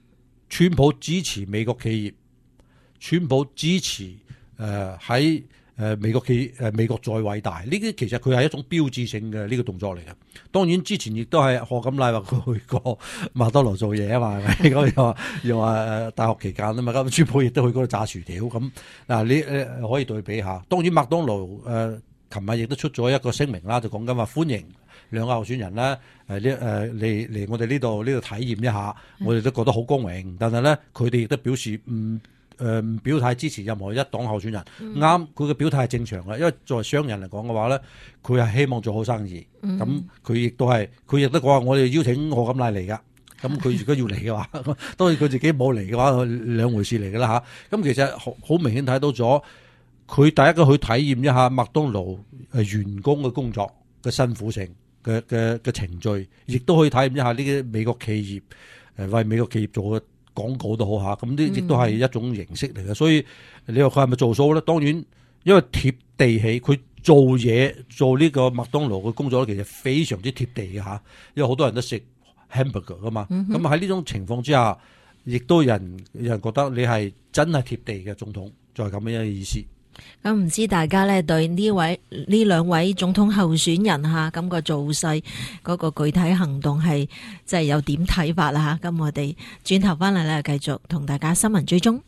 川普支持美國企業，川普支持誒喺誒美國企誒美國再偉大，呢啲其實佢係一種標誌性嘅呢個動作嚟嘅。當然之前亦都係賀錦麗話佢去過麥當勞做嘢啊嘛，係咪？咁又話又話誒大學期間啊嘛，咁川普亦都去嗰度炸薯條咁。嗱你誒可以對比下。當然麥當勞誒琴日亦都出咗一個聲明啦，就講緊話歡迎兩個候選人咧誒呢誒嚟嚟我哋呢度呢度體驗一下，我哋都覺得好光榮。但係咧佢哋亦都表示唔。誒唔、呃、表態支持任何一黨候選人，啱佢嘅表態係正常嘅，因為作為商人嚟講嘅話咧，佢係希望做好生意，咁佢亦都係佢亦都講話我哋邀請賀錦麗嚟㗎，咁佢如果要嚟嘅話，當然佢自己冇嚟嘅話，兩回事嚟㗎啦嚇。咁其實好好明顯睇到咗，佢第一個去體驗一下麥當勞誒員工嘅工作嘅辛苦性嘅嘅嘅程序，亦都可以體驗一下呢啲美國企業誒為美國企業做嘅廣告都好嚇，咁呢亦都係一種形式嚟嘅，所以你話佢係咪做數咧？當然，因為貼地氣，佢做嘢做呢個麥當勞嘅工作咧，其實非常之貼地嘅嚇，因為好多人都食 hamburger 噶嘛，咁喺呢種情況之下，亦都有人有人覺得你係真係貼地嘅總統，就係咁樣嘅意思。 咁唔知大家咧對呢位呢兩位總統候選人吓咁個造勢嗰個具體行動係即係有點睇法啦吓？咁我哋轉頭翻嚟咧，繼續同大家新聞追蹤，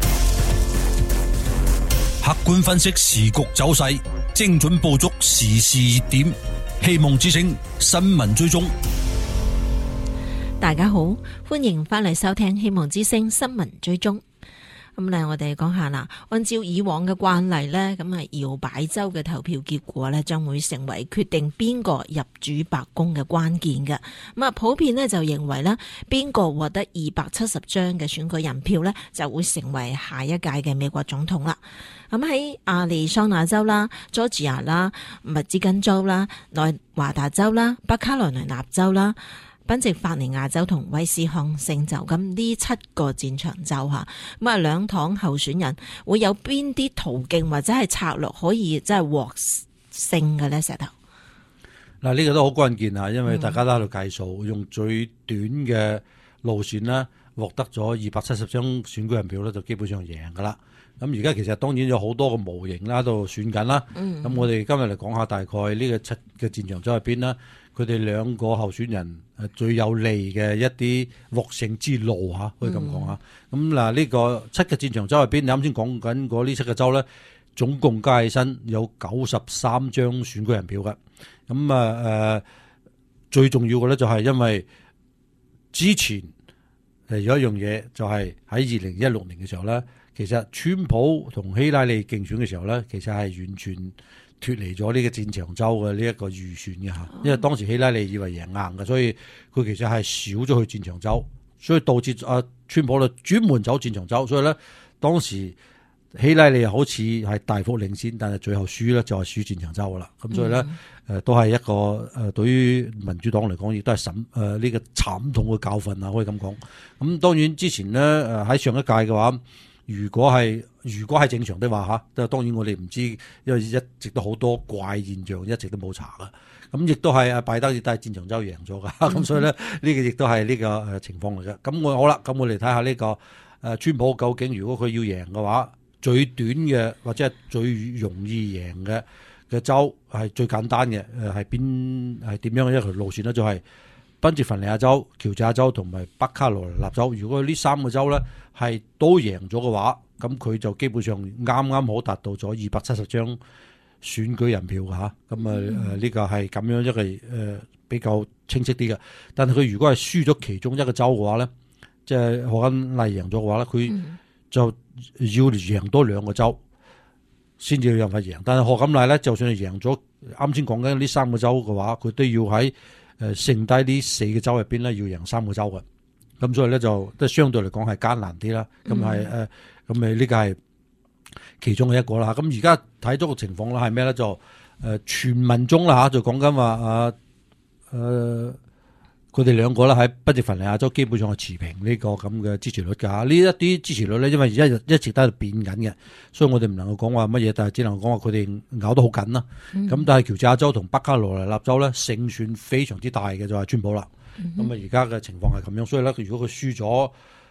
客觀分析時局走勢，精準捕捉時事熱點，希望之聲新聞追蹤。 大家好，歡迎翻嚟收聽希望之聲新聞追蹤。咁咧，我哋講下啦。按照以往嘅慣例咧，咁啊搖擺州嘅投票結果咧，將會成為決定邊個入主白宮嘅關鍵嘅。咁啊，普遍咧就認為咧，邊個獲得二百七十張嘅選舉人票咧，就會成為下一屆嘅美國總統啦。咁喺亞利桑那州啦、佐治亞啦、密芝根州啦、內華達州啦、北卡羅來納州啦、賓夕法尼亞州同威斯康星州，咁呢七個戰場州吓，咁啊兩黨候選人會有邊啲途徑或者係策略可以即係獲勝嘅咧？石頭嗱，呢個都好關鍵啊，因為大家都喺度計數，嗯、用最短嘅路線啦，獲得咗二百七十張選舉人票咧，就基本上贏噶啦。咁而家其實當然有好多個模型啦，喺度選緊啦。咁、嗯、我哋今日嚟講下大概呢個七嘅戰場州入邊啦，佢哋兩個候選人誒最有利嘅一啲獲勝之路嚇，可以咁講嚇。咁嗱呢個七嘅戰場州入邊，你啱先講緊嗰呢七個州咧，總共加起身有九十三張選舉人票嘅。咁啊誒，最重要嘅咧就係因為之前誒有一樣嘢就係喺二零一六年嘅時候咧。其實川普同希拉里競選嘅時候咧，其實係完全脫離咗呢個戰場州嘅呢一個預算嘅嚇，因為當時希拉里以為贏硬嘅，所以佢其實係少咗去戰場州，所以導致啊川普咧專門走戰場州，所以咧當時希拉里好似係大幅領先，但係最後輸咧就係輸戰場州噶啦，咁所以咧誒、嗯呃、都係一個誒對於民主黨嚟講，亦都係審誒呢個慘痛嘅教訓啊，可以咁講。咁當然之前咧誒喺上一屆嘅話。如果係如果係正常的話嚇，都當然我哋唔知，因為一直都好多怪現象，一直都冇查噶。咁亦都係阿拜登亦都係戰場州贏咗噶，咁、嗯、所以咧呢、呢個亦都係呢個誒情況嚟嘅。咁我好啦，咁我哋睇下呢個誒川普究竟如果佢要贏嘅話，最短嘅或者係最容易贏嘅嘅州係最簡單嘅誒係邊係點樣嘅一條路線呢？就係、是。賓夕法尼亞州、喬治亞州同埋北卡羅來納州，如果呢三個州咧係都贏咗嘅話，咁佢就基本上啱啱好達到咗二百七十張選舉人票嘅嚇。咁啊誒呢個係咁樣一個誒、呃、比較清晰啲嘅。但係佢如果係輸咗其中一個州嘅話咧，即係賀錦麗贏咗嘅話咧，佢就要贏多兩個州先至有辦法贏。但係賀錦麗咧，就算係贏咗啱先講緊呢三個州嘅話，佢都要喺誒剩低呢四個州入邊咧，要贏三個州嘅，咁所以咧就都相對嚟講係艱難啲啦。咁係誒，咁誒呢個係其中嘅一個啦。咁而家睇咗個情況啦，係咩咧？就誒傳聞中啦嚇，就講緊話啊誒，佢哋兩個咧喺賓夕法尼亞州基本上係持平呢個咁嘅支持率㗎。呢一啲支持率咧，因為而家一直都喺度變緊嘅，所以我哋唔能夠講話乜嘢，但係只能講話佢哋咬得好緊啦。咁、嗯、但係喬治亞州同北卡羅來納州咧勝算非常之大嘅就係川普啦。咁啊而家嘅情況係咁樣，所以咧如果佢輸咗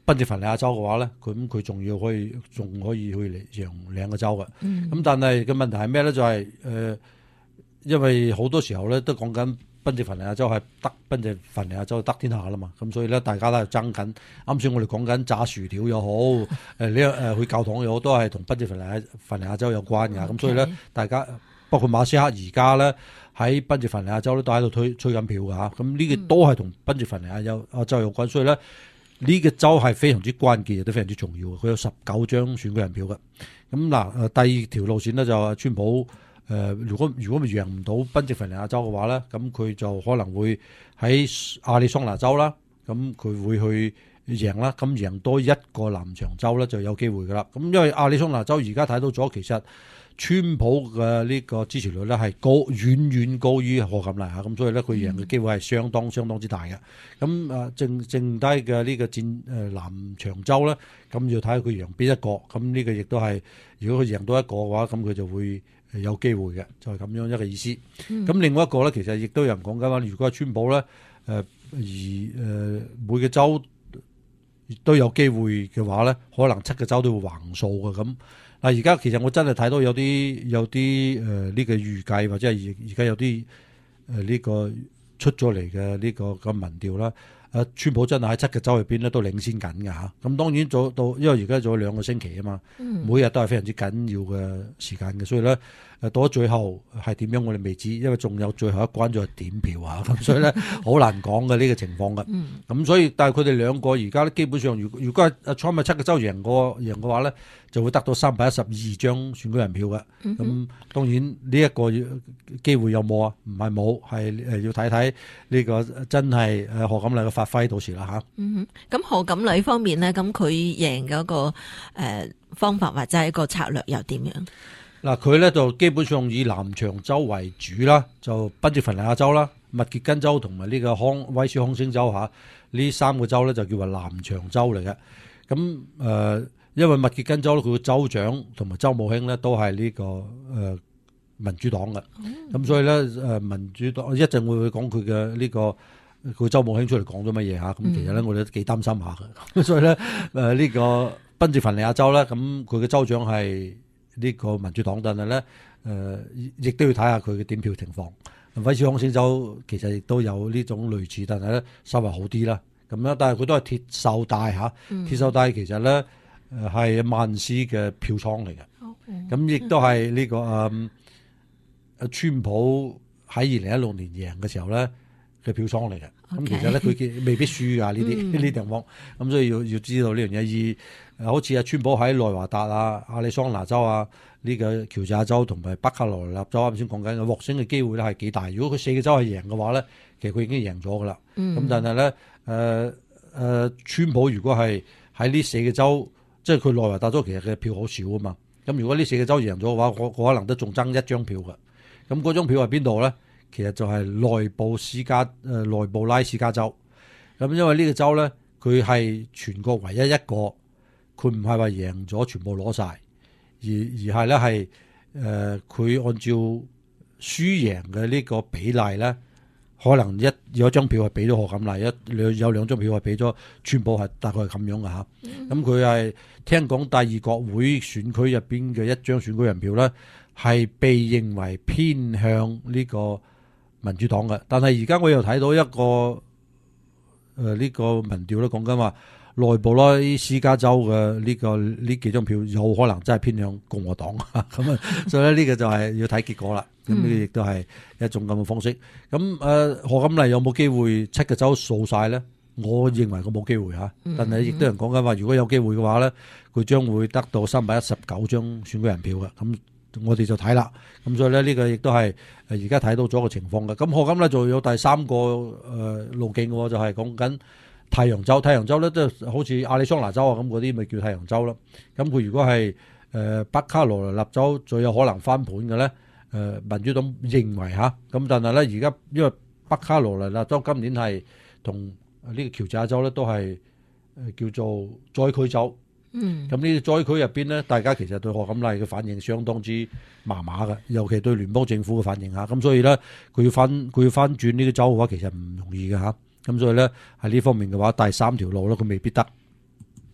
賓夕凡尼亞州嘅話咧，佢咁佢仲要可以仲可以去嚟贏兩個州嘅。咁、 嗯、 但係個問題係咩咧？就係、是、誒、呃，因為好多時候咧都講緊賓夕凡尼亞州係得賓夕凡尼亞州得天下啦嘛。咁所以咧，大家都係爭緊。啱先我哋講緊炸薯條又好，誒呢誒去教堂又好，都係同賓夕凡尼亞凡尼亞州有關嘅。咁、okay. 所以咧，大家包括馬斯克而家咧喺賓夕凡尼亞州咧都喺度推吹緊票㗎嚇。咁呢個都係同賓夕凡尼亞有州有關，所以咧。呢、這個州係非常之關鍵，亦都非常之重要嘅。佢有十九張選舉人票嘅。咁嗱，誒第二條路線呢，就係川普誒、呃，如果如果咪贏唔到賓夕凡尼亞州嘅話咧，咁佢就可能會喺亞利桑那州啦，咁佢會去贏啦。咁贏多一個南長州咧就有機會噶啦。咁因為亞利桑那州而家睇到咗，其實川普嘅呢個支持率咧係高遠遠高於賀錦麗嚇，咁所以咧佢贏嘅機會係相當相當之大嘅。咁啊剩剩低嘅呢個戰誒南長州咧，咁要睇下佢贏邊一個。咁呢個亦都係如果佢贏到一個嘅話，咁佢就會有機會嘅，就係、是、咁樣一個意思。咁、嗯、另外一個咧，其實亦都有人講緊話，如果係川普咧誒、呃、而誒、呃、每個州都有機會嘅話咧，可能七個州都會橫掃嘅咁。嗱，而家其實我真係睇到有啲有啲誒呢個預計，或者係而而家有啲誒呢個出咗嚟嘅呢個個民調啦。誒，川普真係喺七個州入邊咧都領先緊嘅嚇。咁當然做到，因為而家做咗兩個星期啊嘛，每日都係非常之緊要嘅時間嘅，所以咧誒到咗最後係點樣我哋未知，因為仲有最後一關就係點票啊，咁所以咧好難講嘅呢個情況嘅。咁所以但係佢哋兩個而家咧基本上，如如果阿川普七個州贏過贏嘅話咧，就會得到三百一十二張選舉人票嘅。咁、嗯、當然呢一個機會有冇啊？唔係冇，係誒要睇睇呢個真係誒賀錦麗嘅發揮到時啦嚇。 嗯，咁賀錦麗方面咧，咁佢贏嗰個誒方法或者係一個策略又點樣？ 嗱，佢咧就基本上以南長州為主啦，就賓夕凡尼亞州啦、密歇根州同埋呢個康威斯康星州嚇，呢三個州咧就叫做南長州嚟嘅。咁誒、呃，因為密歇根州佢個州長同埋州務卿咧都係呢、這個誒、呃、民主黨嘅，咁、嗯、所以咧誒民主黨一陣會會講佢嘅呢個佢州務卿出嚟講咗乜嘢嚇，咁其實咧我哋都幾擔心下嘅，所以咧誒呢個賓夕凡尼亞州咧，咁佢嘅州長係呢個民主黨，但係咧誒亦都要睇下佢嘅點票情況。威斯康星州其實亦都有呢種類似，但係咧稍微好啲啦。咁樣，但係佢都係鐵鏽帶嚇，鐵鏽帶其實咧誒係曼斯嘅票倉嚟嘅。咁亦都係呢個誒誒川普喺二零一六年贏嘅時候咧嘅票倉嚟嘅。咁、okay. 其實咧佢未必輸㗎呢啲呢啲地方。咁所以要要知道呢樣嘢。而好似阿川普喺內華達啊、亞利桑那州啊、呢、這個喬治亞州同埋北卡羅來納州啱先講緊嘅獲勝嘅機會咧係幾大。如果佢四個州係贏嘅話咧，其實佢已經贏咗㗎啦。咁、嗯、但係咧誒誒，川普如果係喺呢四個州，即係佢內華達州其實嘅票好少啊嘛。咁如果呢四個州贏咗嘅話，我我可能都仲爭一張票㗎。咁嗰張票係邊度咧？其實就係內布斯加誒、呃、內布拉斯加州。咁因為呢個州咧，佢係全國唯一一個。佢唔係話贏咗全部攞晒，而而係咧係誒佢按照輸贏嘅呢個比例咧，可能一有一張票係俾咗賀錦麗，一兩有兩張票係俾咗川普，係大概係咁樣嘅嚇。咁佢係聽講第二國會選區入邊嘅一張選舉人票咧，係被認為偏向呢個民主黨嘅。但係而家我又睇到一個誒呢、呃這個民調咧，講緊話。內布拉斯加州嘅呢、這個呢幾張票有可能真係偏向共和黨咁啊，所以咧呢個就係要睇結果啦。咁呢個亦都係一種咁嘅方式。咁誒賀錦麗有冇機會七個州掃晒咧？我認為佢冇機會嚇，但係亦都有人講緊話，如果有機會嘅話咧，佢將會得到三百一十九張選舉人票嘅。咁我哋就睇啦。咁所以咧呢個亦都係誒而家睇到咗個情況嘅。咁賀錦麗仲有第三個誒路徑嘅，就係講緊。太陽州，太陽州咧都好似亞利桑那州啊咁嗰啲，咪叫太陽州咯。咁佢如果係誒、呃、北卡羅來納州最有可能翻盤嘅咧，誒、呃、民主黨認為嚇。咁但係咧而家因為北卡羅來納州今年係同呢個喬治亞州咧都係誒叫做災區州。嗯。咁呢啲災區入邊咧，大家其實對賀錦麗嘅反應相當之麻麻嘅，尤其對聯邦政府嘅反應嚇。咁所以咧，佢要翻佢要翻轉呢個州嘅話，其實唔容易嘅嚇。咁所以咧喺呢方面嘅話，第三條路咧佢未必得。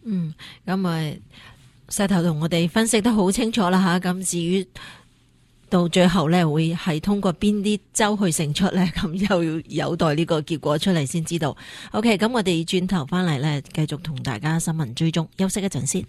嗯，咁啊，石頭同我哋分析得好清楚啦吓，咁至於到最後咧，會係通過邊啲州去勝出咧，咁又要有待呢個結果出嚟先知道。OK， 咁我哋轉頭翻嚟咧，繼續同大家新聞追蹤，休息一陣先。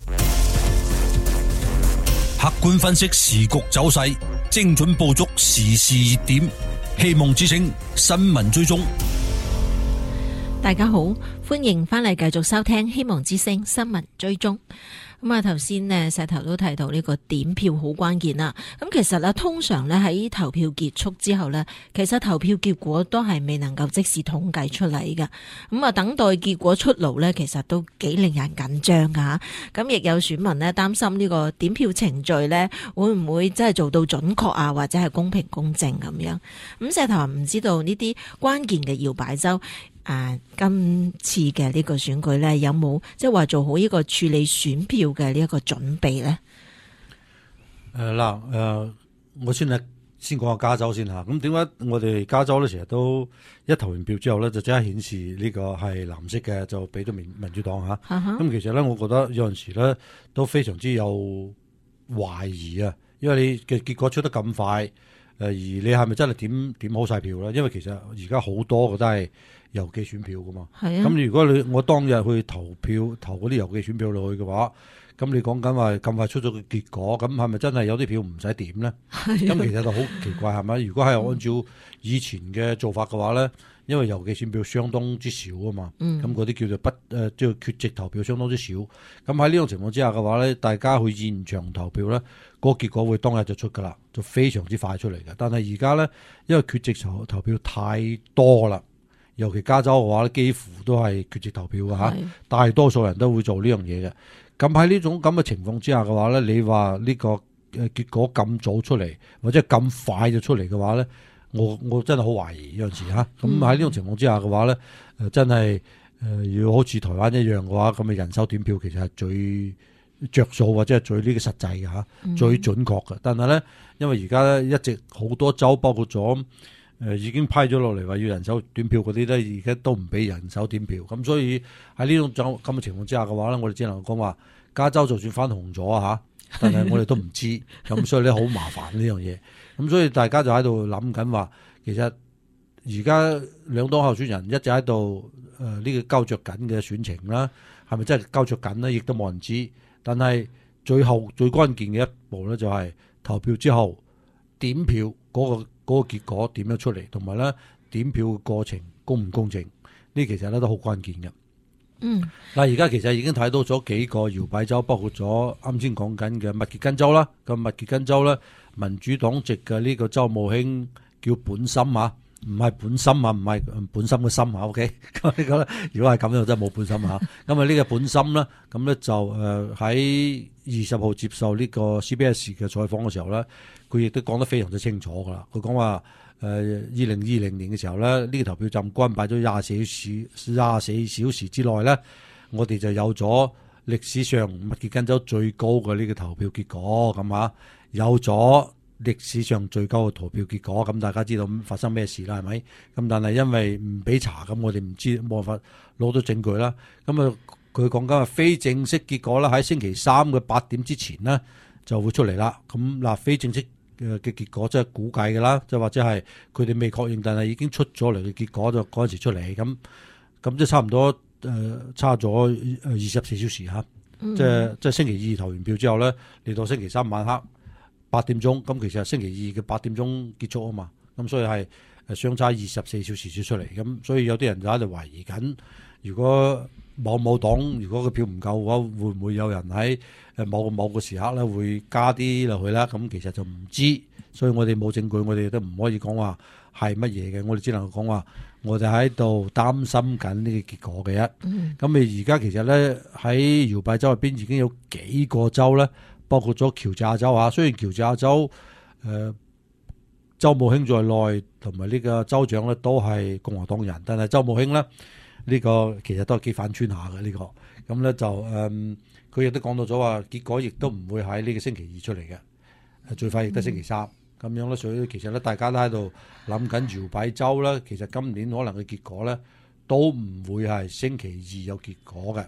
客觀分析時局走勢，精準捕捉時事熱點，希望之聲新聞追蹤。 大家好，歡迎翻嚟繼續收聽希望之聲新聞追蹤。咁啊，頭先呢石頭都提到呢個點票好關鍵啦。咁其實咧，通常咧喺投票結束之後呢，其實投票結果都係未能夠即時統計出嚟嘅。咁啊，等待結果出爐呢，其實都幾令人緊張噶。咁亦有選民呢擔心呢個點票程序呢會唔會真係做到準確啊，或者係公平公正咁樣。咁石頭唔知道呢啲關鍵嘅搖擺州。啊，今次嘅呢個選舉咧，有冇即係話做好呢個處理選票嘅呢一個準備咧？ 誒嗱誒，我先係先講下加州先嚇。咁點解我哋加州咧成日都一投完票之後咧，就即刻顯示呢個係藍色嘅，就俾咗民民主黨嚇。咁、uh huh. 其實咧，我覺得有陣時咧都非常之有懷疑啊，因為你嘅結果出得咁快，誒而你係咪真係點點好晒票咧？因為其實而家好多嘅都係郵寄選票噶嘛，咁、啊、如果你我當日去投票投嗰啲郵寄選票落去嘅話，咁你講緊話咁快出咗個結果，咁係咪真係有啲票唔使點咧？咁其實就好奇怪係咪？如果係按照以前嘅做法嘅話咧，因為郵寄選票相當之少啊嘛，咁嗰啲叫做不誒即係缺席投票相當之少，咁喺呢種情況之下嘅話咧，大家去現場投票咧，嗰、嗰個結果會當日就出噶啦，就非常之快出嚟嘅。但係而家咧，因為缺席投投票太多啦。尤其加州嘅話咧，幾乎都係缺席投票嘅嚇，是大多數人都會做呢樣嘢嘅。咁喺呢種咁嘅情況之下嘅話咧，你話呢個誒結果咁早出嚟，或者咁快就出嚟嘅話咧，我我真係好懷疑有陣時嚇。咁喺呢種情況之下嘅話咧，誒、呃、真係誒、呃、要好似台灣一樣嘅話，咁嘅人手點票其實係最着數或者係最呢個實際嘅嚇，最準確嘅。但係咧，因為而家咧一直好多州包括咗。誒、呃、已經批咗落嚟話要人手點票嗰啲咧，而家都唔俾人手點票，咁所以喺呢種咁嘅情況之下嘅話咧，我哋只能講話加州就算翻紅咗啊嚇，但係我哋都唔知，咁所以咧好麻煩呢樣嘢，咁所以大家就喺度諗緊話，其實而家兩黨候選人一直喺度誒呢個膠着緊嘅選情啦，係咪真係膠着緊呢？亦都冇人知，但係最後最關鍵嘅一步咧就係投票之後點票嗰、那個。嗰個結果點樣出嚟，同埋咧點票嘅過程公唔公正？呢其實咧都好關鍵嘅。嗯，嗱而家其實已經睇到咗幾個搖擺州，包括咗啱先講緊嘅密歇根州啦。咁密歇根州咧，民主黨籍嘅呢個州務卿叫本森啊，唔係本心啊，唔係本心嘅心啊。OK，咁呢個咧，如果係咁就真係冇本心啊。咁啊呢個本心咧，咁咧就誒喺二十號接受呢個 C B S 嘅採訪嘅時候咧。佢亦都講得非常之清楚㗎啦。佢講話誒二零二零年嘅時候咧，呢、這個投票站關閉咗廿四小時，廿四小時之內咧，我哋就有咗歷史上密歇根州最高嘅呢個投票結果咁啊，有咗歷史上最高嘅投票結果。咁大家知道發生咩事啦，係咪？咁但係因為唔俾查，咁我哋唔知冇辦法攞到證據啦。咁啊，佢講緊話非正式結果啦，喺星期三嘅八點之前呢就會出嚟啦。咁嗱，非正式嘅嘅結果即係估計嘅啦，即係或者係佢哋未確認，但係已經出咗嚟嘅結果就嗰陣時出嚟，咁咁即係差唔多誒、呃、差咗誒二十四小時嚇，嗯、即係即係星期二投完票之後咧，嚟到星期三晚黑八點鐘，咁其實係星期二嘅八點鐘結束啊嘛，咁所以係誒相差二十四小時先出嚟，咁所以有啲人就喺度懷疑緊，如果某某黨如果個票唔夠嘅話，會唔會有人喺誒某個某個時刻咧會加啲落去啦？咁其實就唔知，所以我哋冇證據，我哋都唔可以講話係乜嘢嘅。我哋只能講話，我哋喺度擔心緊呢個結果嘅一。咁你而家其實咧喺搖擺州入邊已經有幾個州咧，包括咗喬治亞州啊。雖然喬治亞州誒、呃、州務卿在內同埋呢個州長咧都係共和黨人，但係州務卿咧。呢個其實都係幾反串下嘅呢個，咁咧就誒，佢亦都講到咗話，結果亦都唔會喺呢個星期二出嚟嘅，最快亦都星期三咁、嗯、樣咧。所以其實咧，大家都喺度諗緊搖擺州咧，其實今年可能嘅結果咧都唔會係星期二有結果嘅，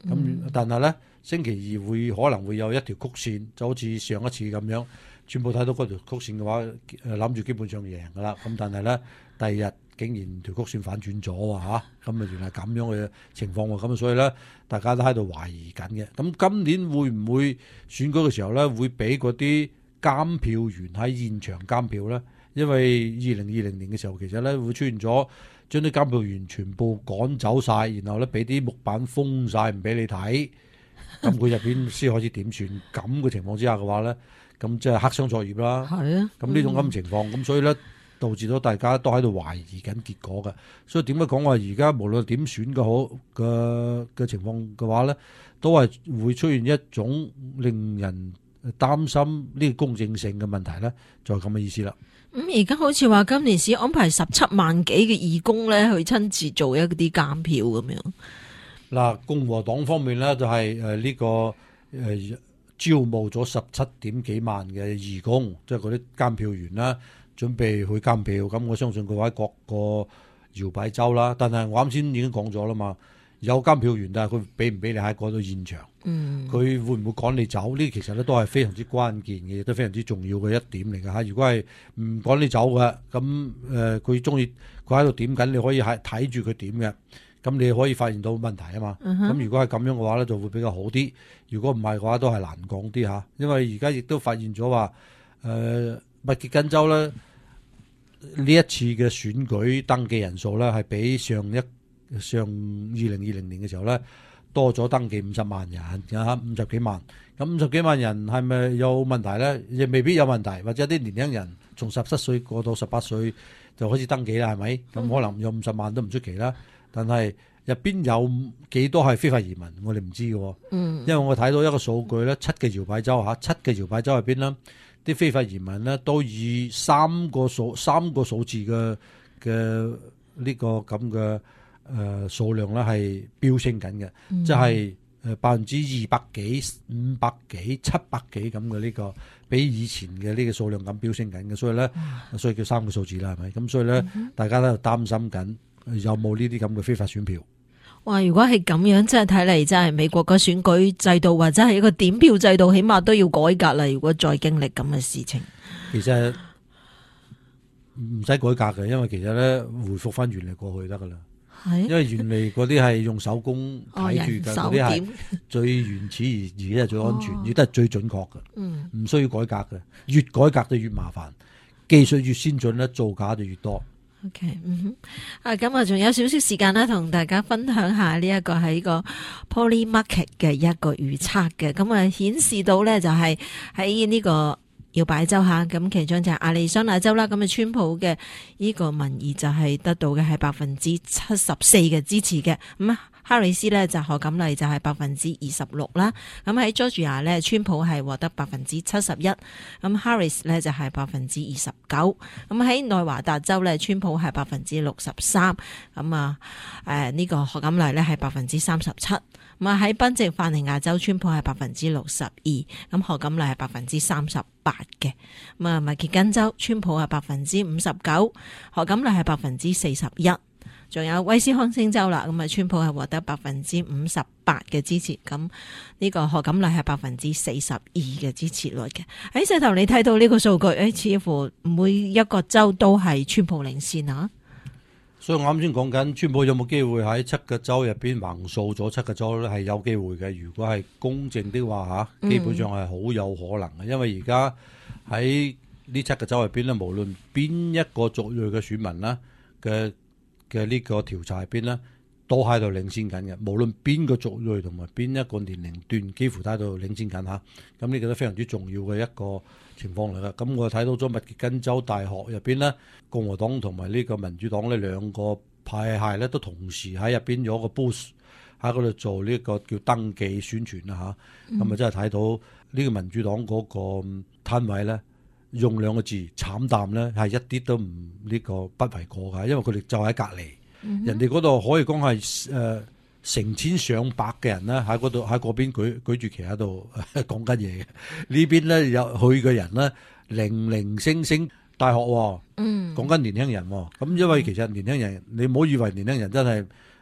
咁、嗯、但係咧星期二會可能會有一條曲線，就好似上一次咁樣，全部睇到嗰條曲線嘅話，誒諗住基本上贏㗎啦。咁但係咧第二日竟然條曲線反轉咗喎嚇，咁啊原來咁樣嘅情況喎，咁所以咧大家都喺度懷疑緊嘅。咁今年會唔會選舉嘅時候咧，會俾嗰啲監票員喺現場監票咧？因為二零二零年嘅時候，其實咧會出現咗將啲監票員全部趕走晒，然後咧俾啲木板封晒，唔俾你睇。咁佢入邊先開始點算。咁嘅情況之下嘅話咧，咁即係黑箱作業啦。 係啊。 咁呢種咁情況，咁、嗯、所以咧導致到大家都喺度懷疑緊結果嘅。所以點解講話而家無論點選嘅好嘅嘅情況嘅話咧，都係會出現一種令人擔心呢個公正性嘅問題咧，就係咁嘅意思啦。 咁而家好似話今年市安排十七萬幾嘅義工咧，去親自做一啲監票咁樣。嗱， 共和黨方面咧就係誒呢個誒、呃、招募咗十七點幾萬嘅義工，即係嗰啲監票員啦，準備去監票。咁我相信佢喺各個搖擺州啦，但係我啱先已經講咗啦嘛。有監票員，但係佢俾唔俾你喺嗰度現場？嗯，佢會唔會趕你走？呢其實咧都係非常之關鍵嘅，亦都非常之重要嘅一點嚟㗎嚇。如果係唔趕你走嘅，咁誒佢中意佢喺度點緊，你可以喺睇住佢點嘅，咁你可以發現到問題啊嘛。咁、嗯、如果係咁樣嘅話咧，就會比較好啲。如果唔係嘅話，都係難講啲嚇。因為而家亦都發現咗話，誒密歇根州咧呢一次嘅選舉登記人數咧係比上一上二零二零年嘅時候咧，多咗登記五十萬人啊，五十幾萬。咁五十幾萬人係咪有問題咧？亦未必有問題，或者啲年輕人從十七歲過到十八歲就開始登記啦，係咪？咁、嗯、可能有五十萬都唔出奇啦。但係入邊有幾多係非法移民，我哋唔知嘅。嗯，因為我睇到一個數據咧，七嘅搖擺州嚇，七嘅搖擺州入邊咧，啲非法移民咧都以三個數三個數字嘅嘅呢個咁嘅。誒、呃、數量咧係飆升緊嘅，嗯、即係誒百分之二百幾、五百幾、七百幾咁嘅呢個，比以前嘅呢個數量咁飆升緊嘅，所以咧，嗯、所以叫三個數字啦，係咪？咁所以咧，嗯、大家都擔心緊有冇呢啲咁嘅非法選票。哇！如果係咁樣，真係睇嚟，真係美國個選舉制度或者係一個點票制度，起碼都要改革啦。如果再經歷咁嘅事情，其實唔使改革嘅，因為其實咧回復翻原嚟過去得噶啦。因為原嚟嗰啲係用手工睇住嘅，嗰啲係最原始而而家係最安全，亦、哦、都係最準確嘅。嗯，唔需要改革嘅，越改革就越麻煩，技術越先進咧，造假就越多。OK， 嗯哼，啊咁啊，仲有少少時間咧，同大家分享下呢一個喺個 Polymarket 嘅一個預測嘅，咁啊顯示到咧就係喺呢個。搖擺州下，咁其中就係亞利桑那州啦。咁啊，川普嘅呢個民意就係得到嘅係百分之七十四嘅支持嘅。咁哈里斯呢，就賀錦麗就係百分之二十六啦。咁喺 Georgia 呢，川普係獲得百分之七十一。咁 Harris 呢，就係百分之二十九。咁喺內華達州呢，川普係百分之六十三。咁啊，誒呢個賀錦麗呢係百分之三十七。咁啊喺賓夕法尼亞州，川普係百分之六十二。咁賀錦麗係百分之三十八嘅。咁啊密歇根州，川普係百分之五十九，賀錦麗係百分之四十一。仲有威斯康星州啦，咁啊川普係獲得百分之五十八嘅支持，咁呢個賀錦麗係百分之四十二嘅支持率嘅。喺石頭你睇到呢個數據，誒似乎每一個州都係川普領先啊。所以我啱先講緊，川普有冇機會喺七個州入邊橫掃咗七個州咧？係有機會嘅。如果係公正的話嚇，基本上係好有可能嘅，嗯、因為而家喺呢七個州入邊咧，無論邊一個族裔嘅選民啦嘅。嘅呢個調查入邊咧，都喺度領先緊嘅。無論邊個族裔同埋邊一個年齡段，幾乎都喺度領先緊嚇。咁呢個都非常之重要嘅一個情況嚟㗎。咁我睇到咗密歇根州大學入邊咧，共和黨同埋呢個民主黨呢兩個派系咧，都同時喺入邊有個 booth 喺嗰度做呢個叫登記宣傳啦嚇。咁啊、嗯、真係睇到呢個民主黨嗰個攤位咧。用兩個字慘淡咧，係一啲都唔呢、這個不為過㗎，因為佢哋就喺隔離，嗯、哼人哋嗰度可以講係誒成千上百嘅人咧喺嗰度喺嗰邊舉舉住旗喺度講緊嘢嘅，呢邊咧有去嘅人咧零零星星大學喎，嗯、講緊年輕人喎，咁因為其實年輕人你唔好以為年輕人真係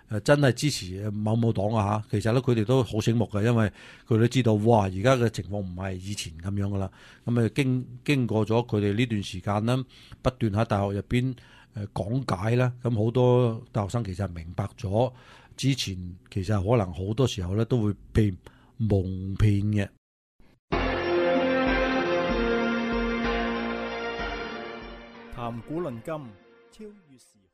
誒真係支持某某黨啊嚇，其實咧佢哋都好醒目嘅，因為佢哋都知道哇，而家嘅情況唔係以前咁樣噶啦。咁誒經經過咗佢哋呢段時間咧，不斷喺大學入邊誒講解啦，咁好多大學生其實係明白咗之前其實可能好多時候咧都會被蒙騙嘅。 談古論今，超越時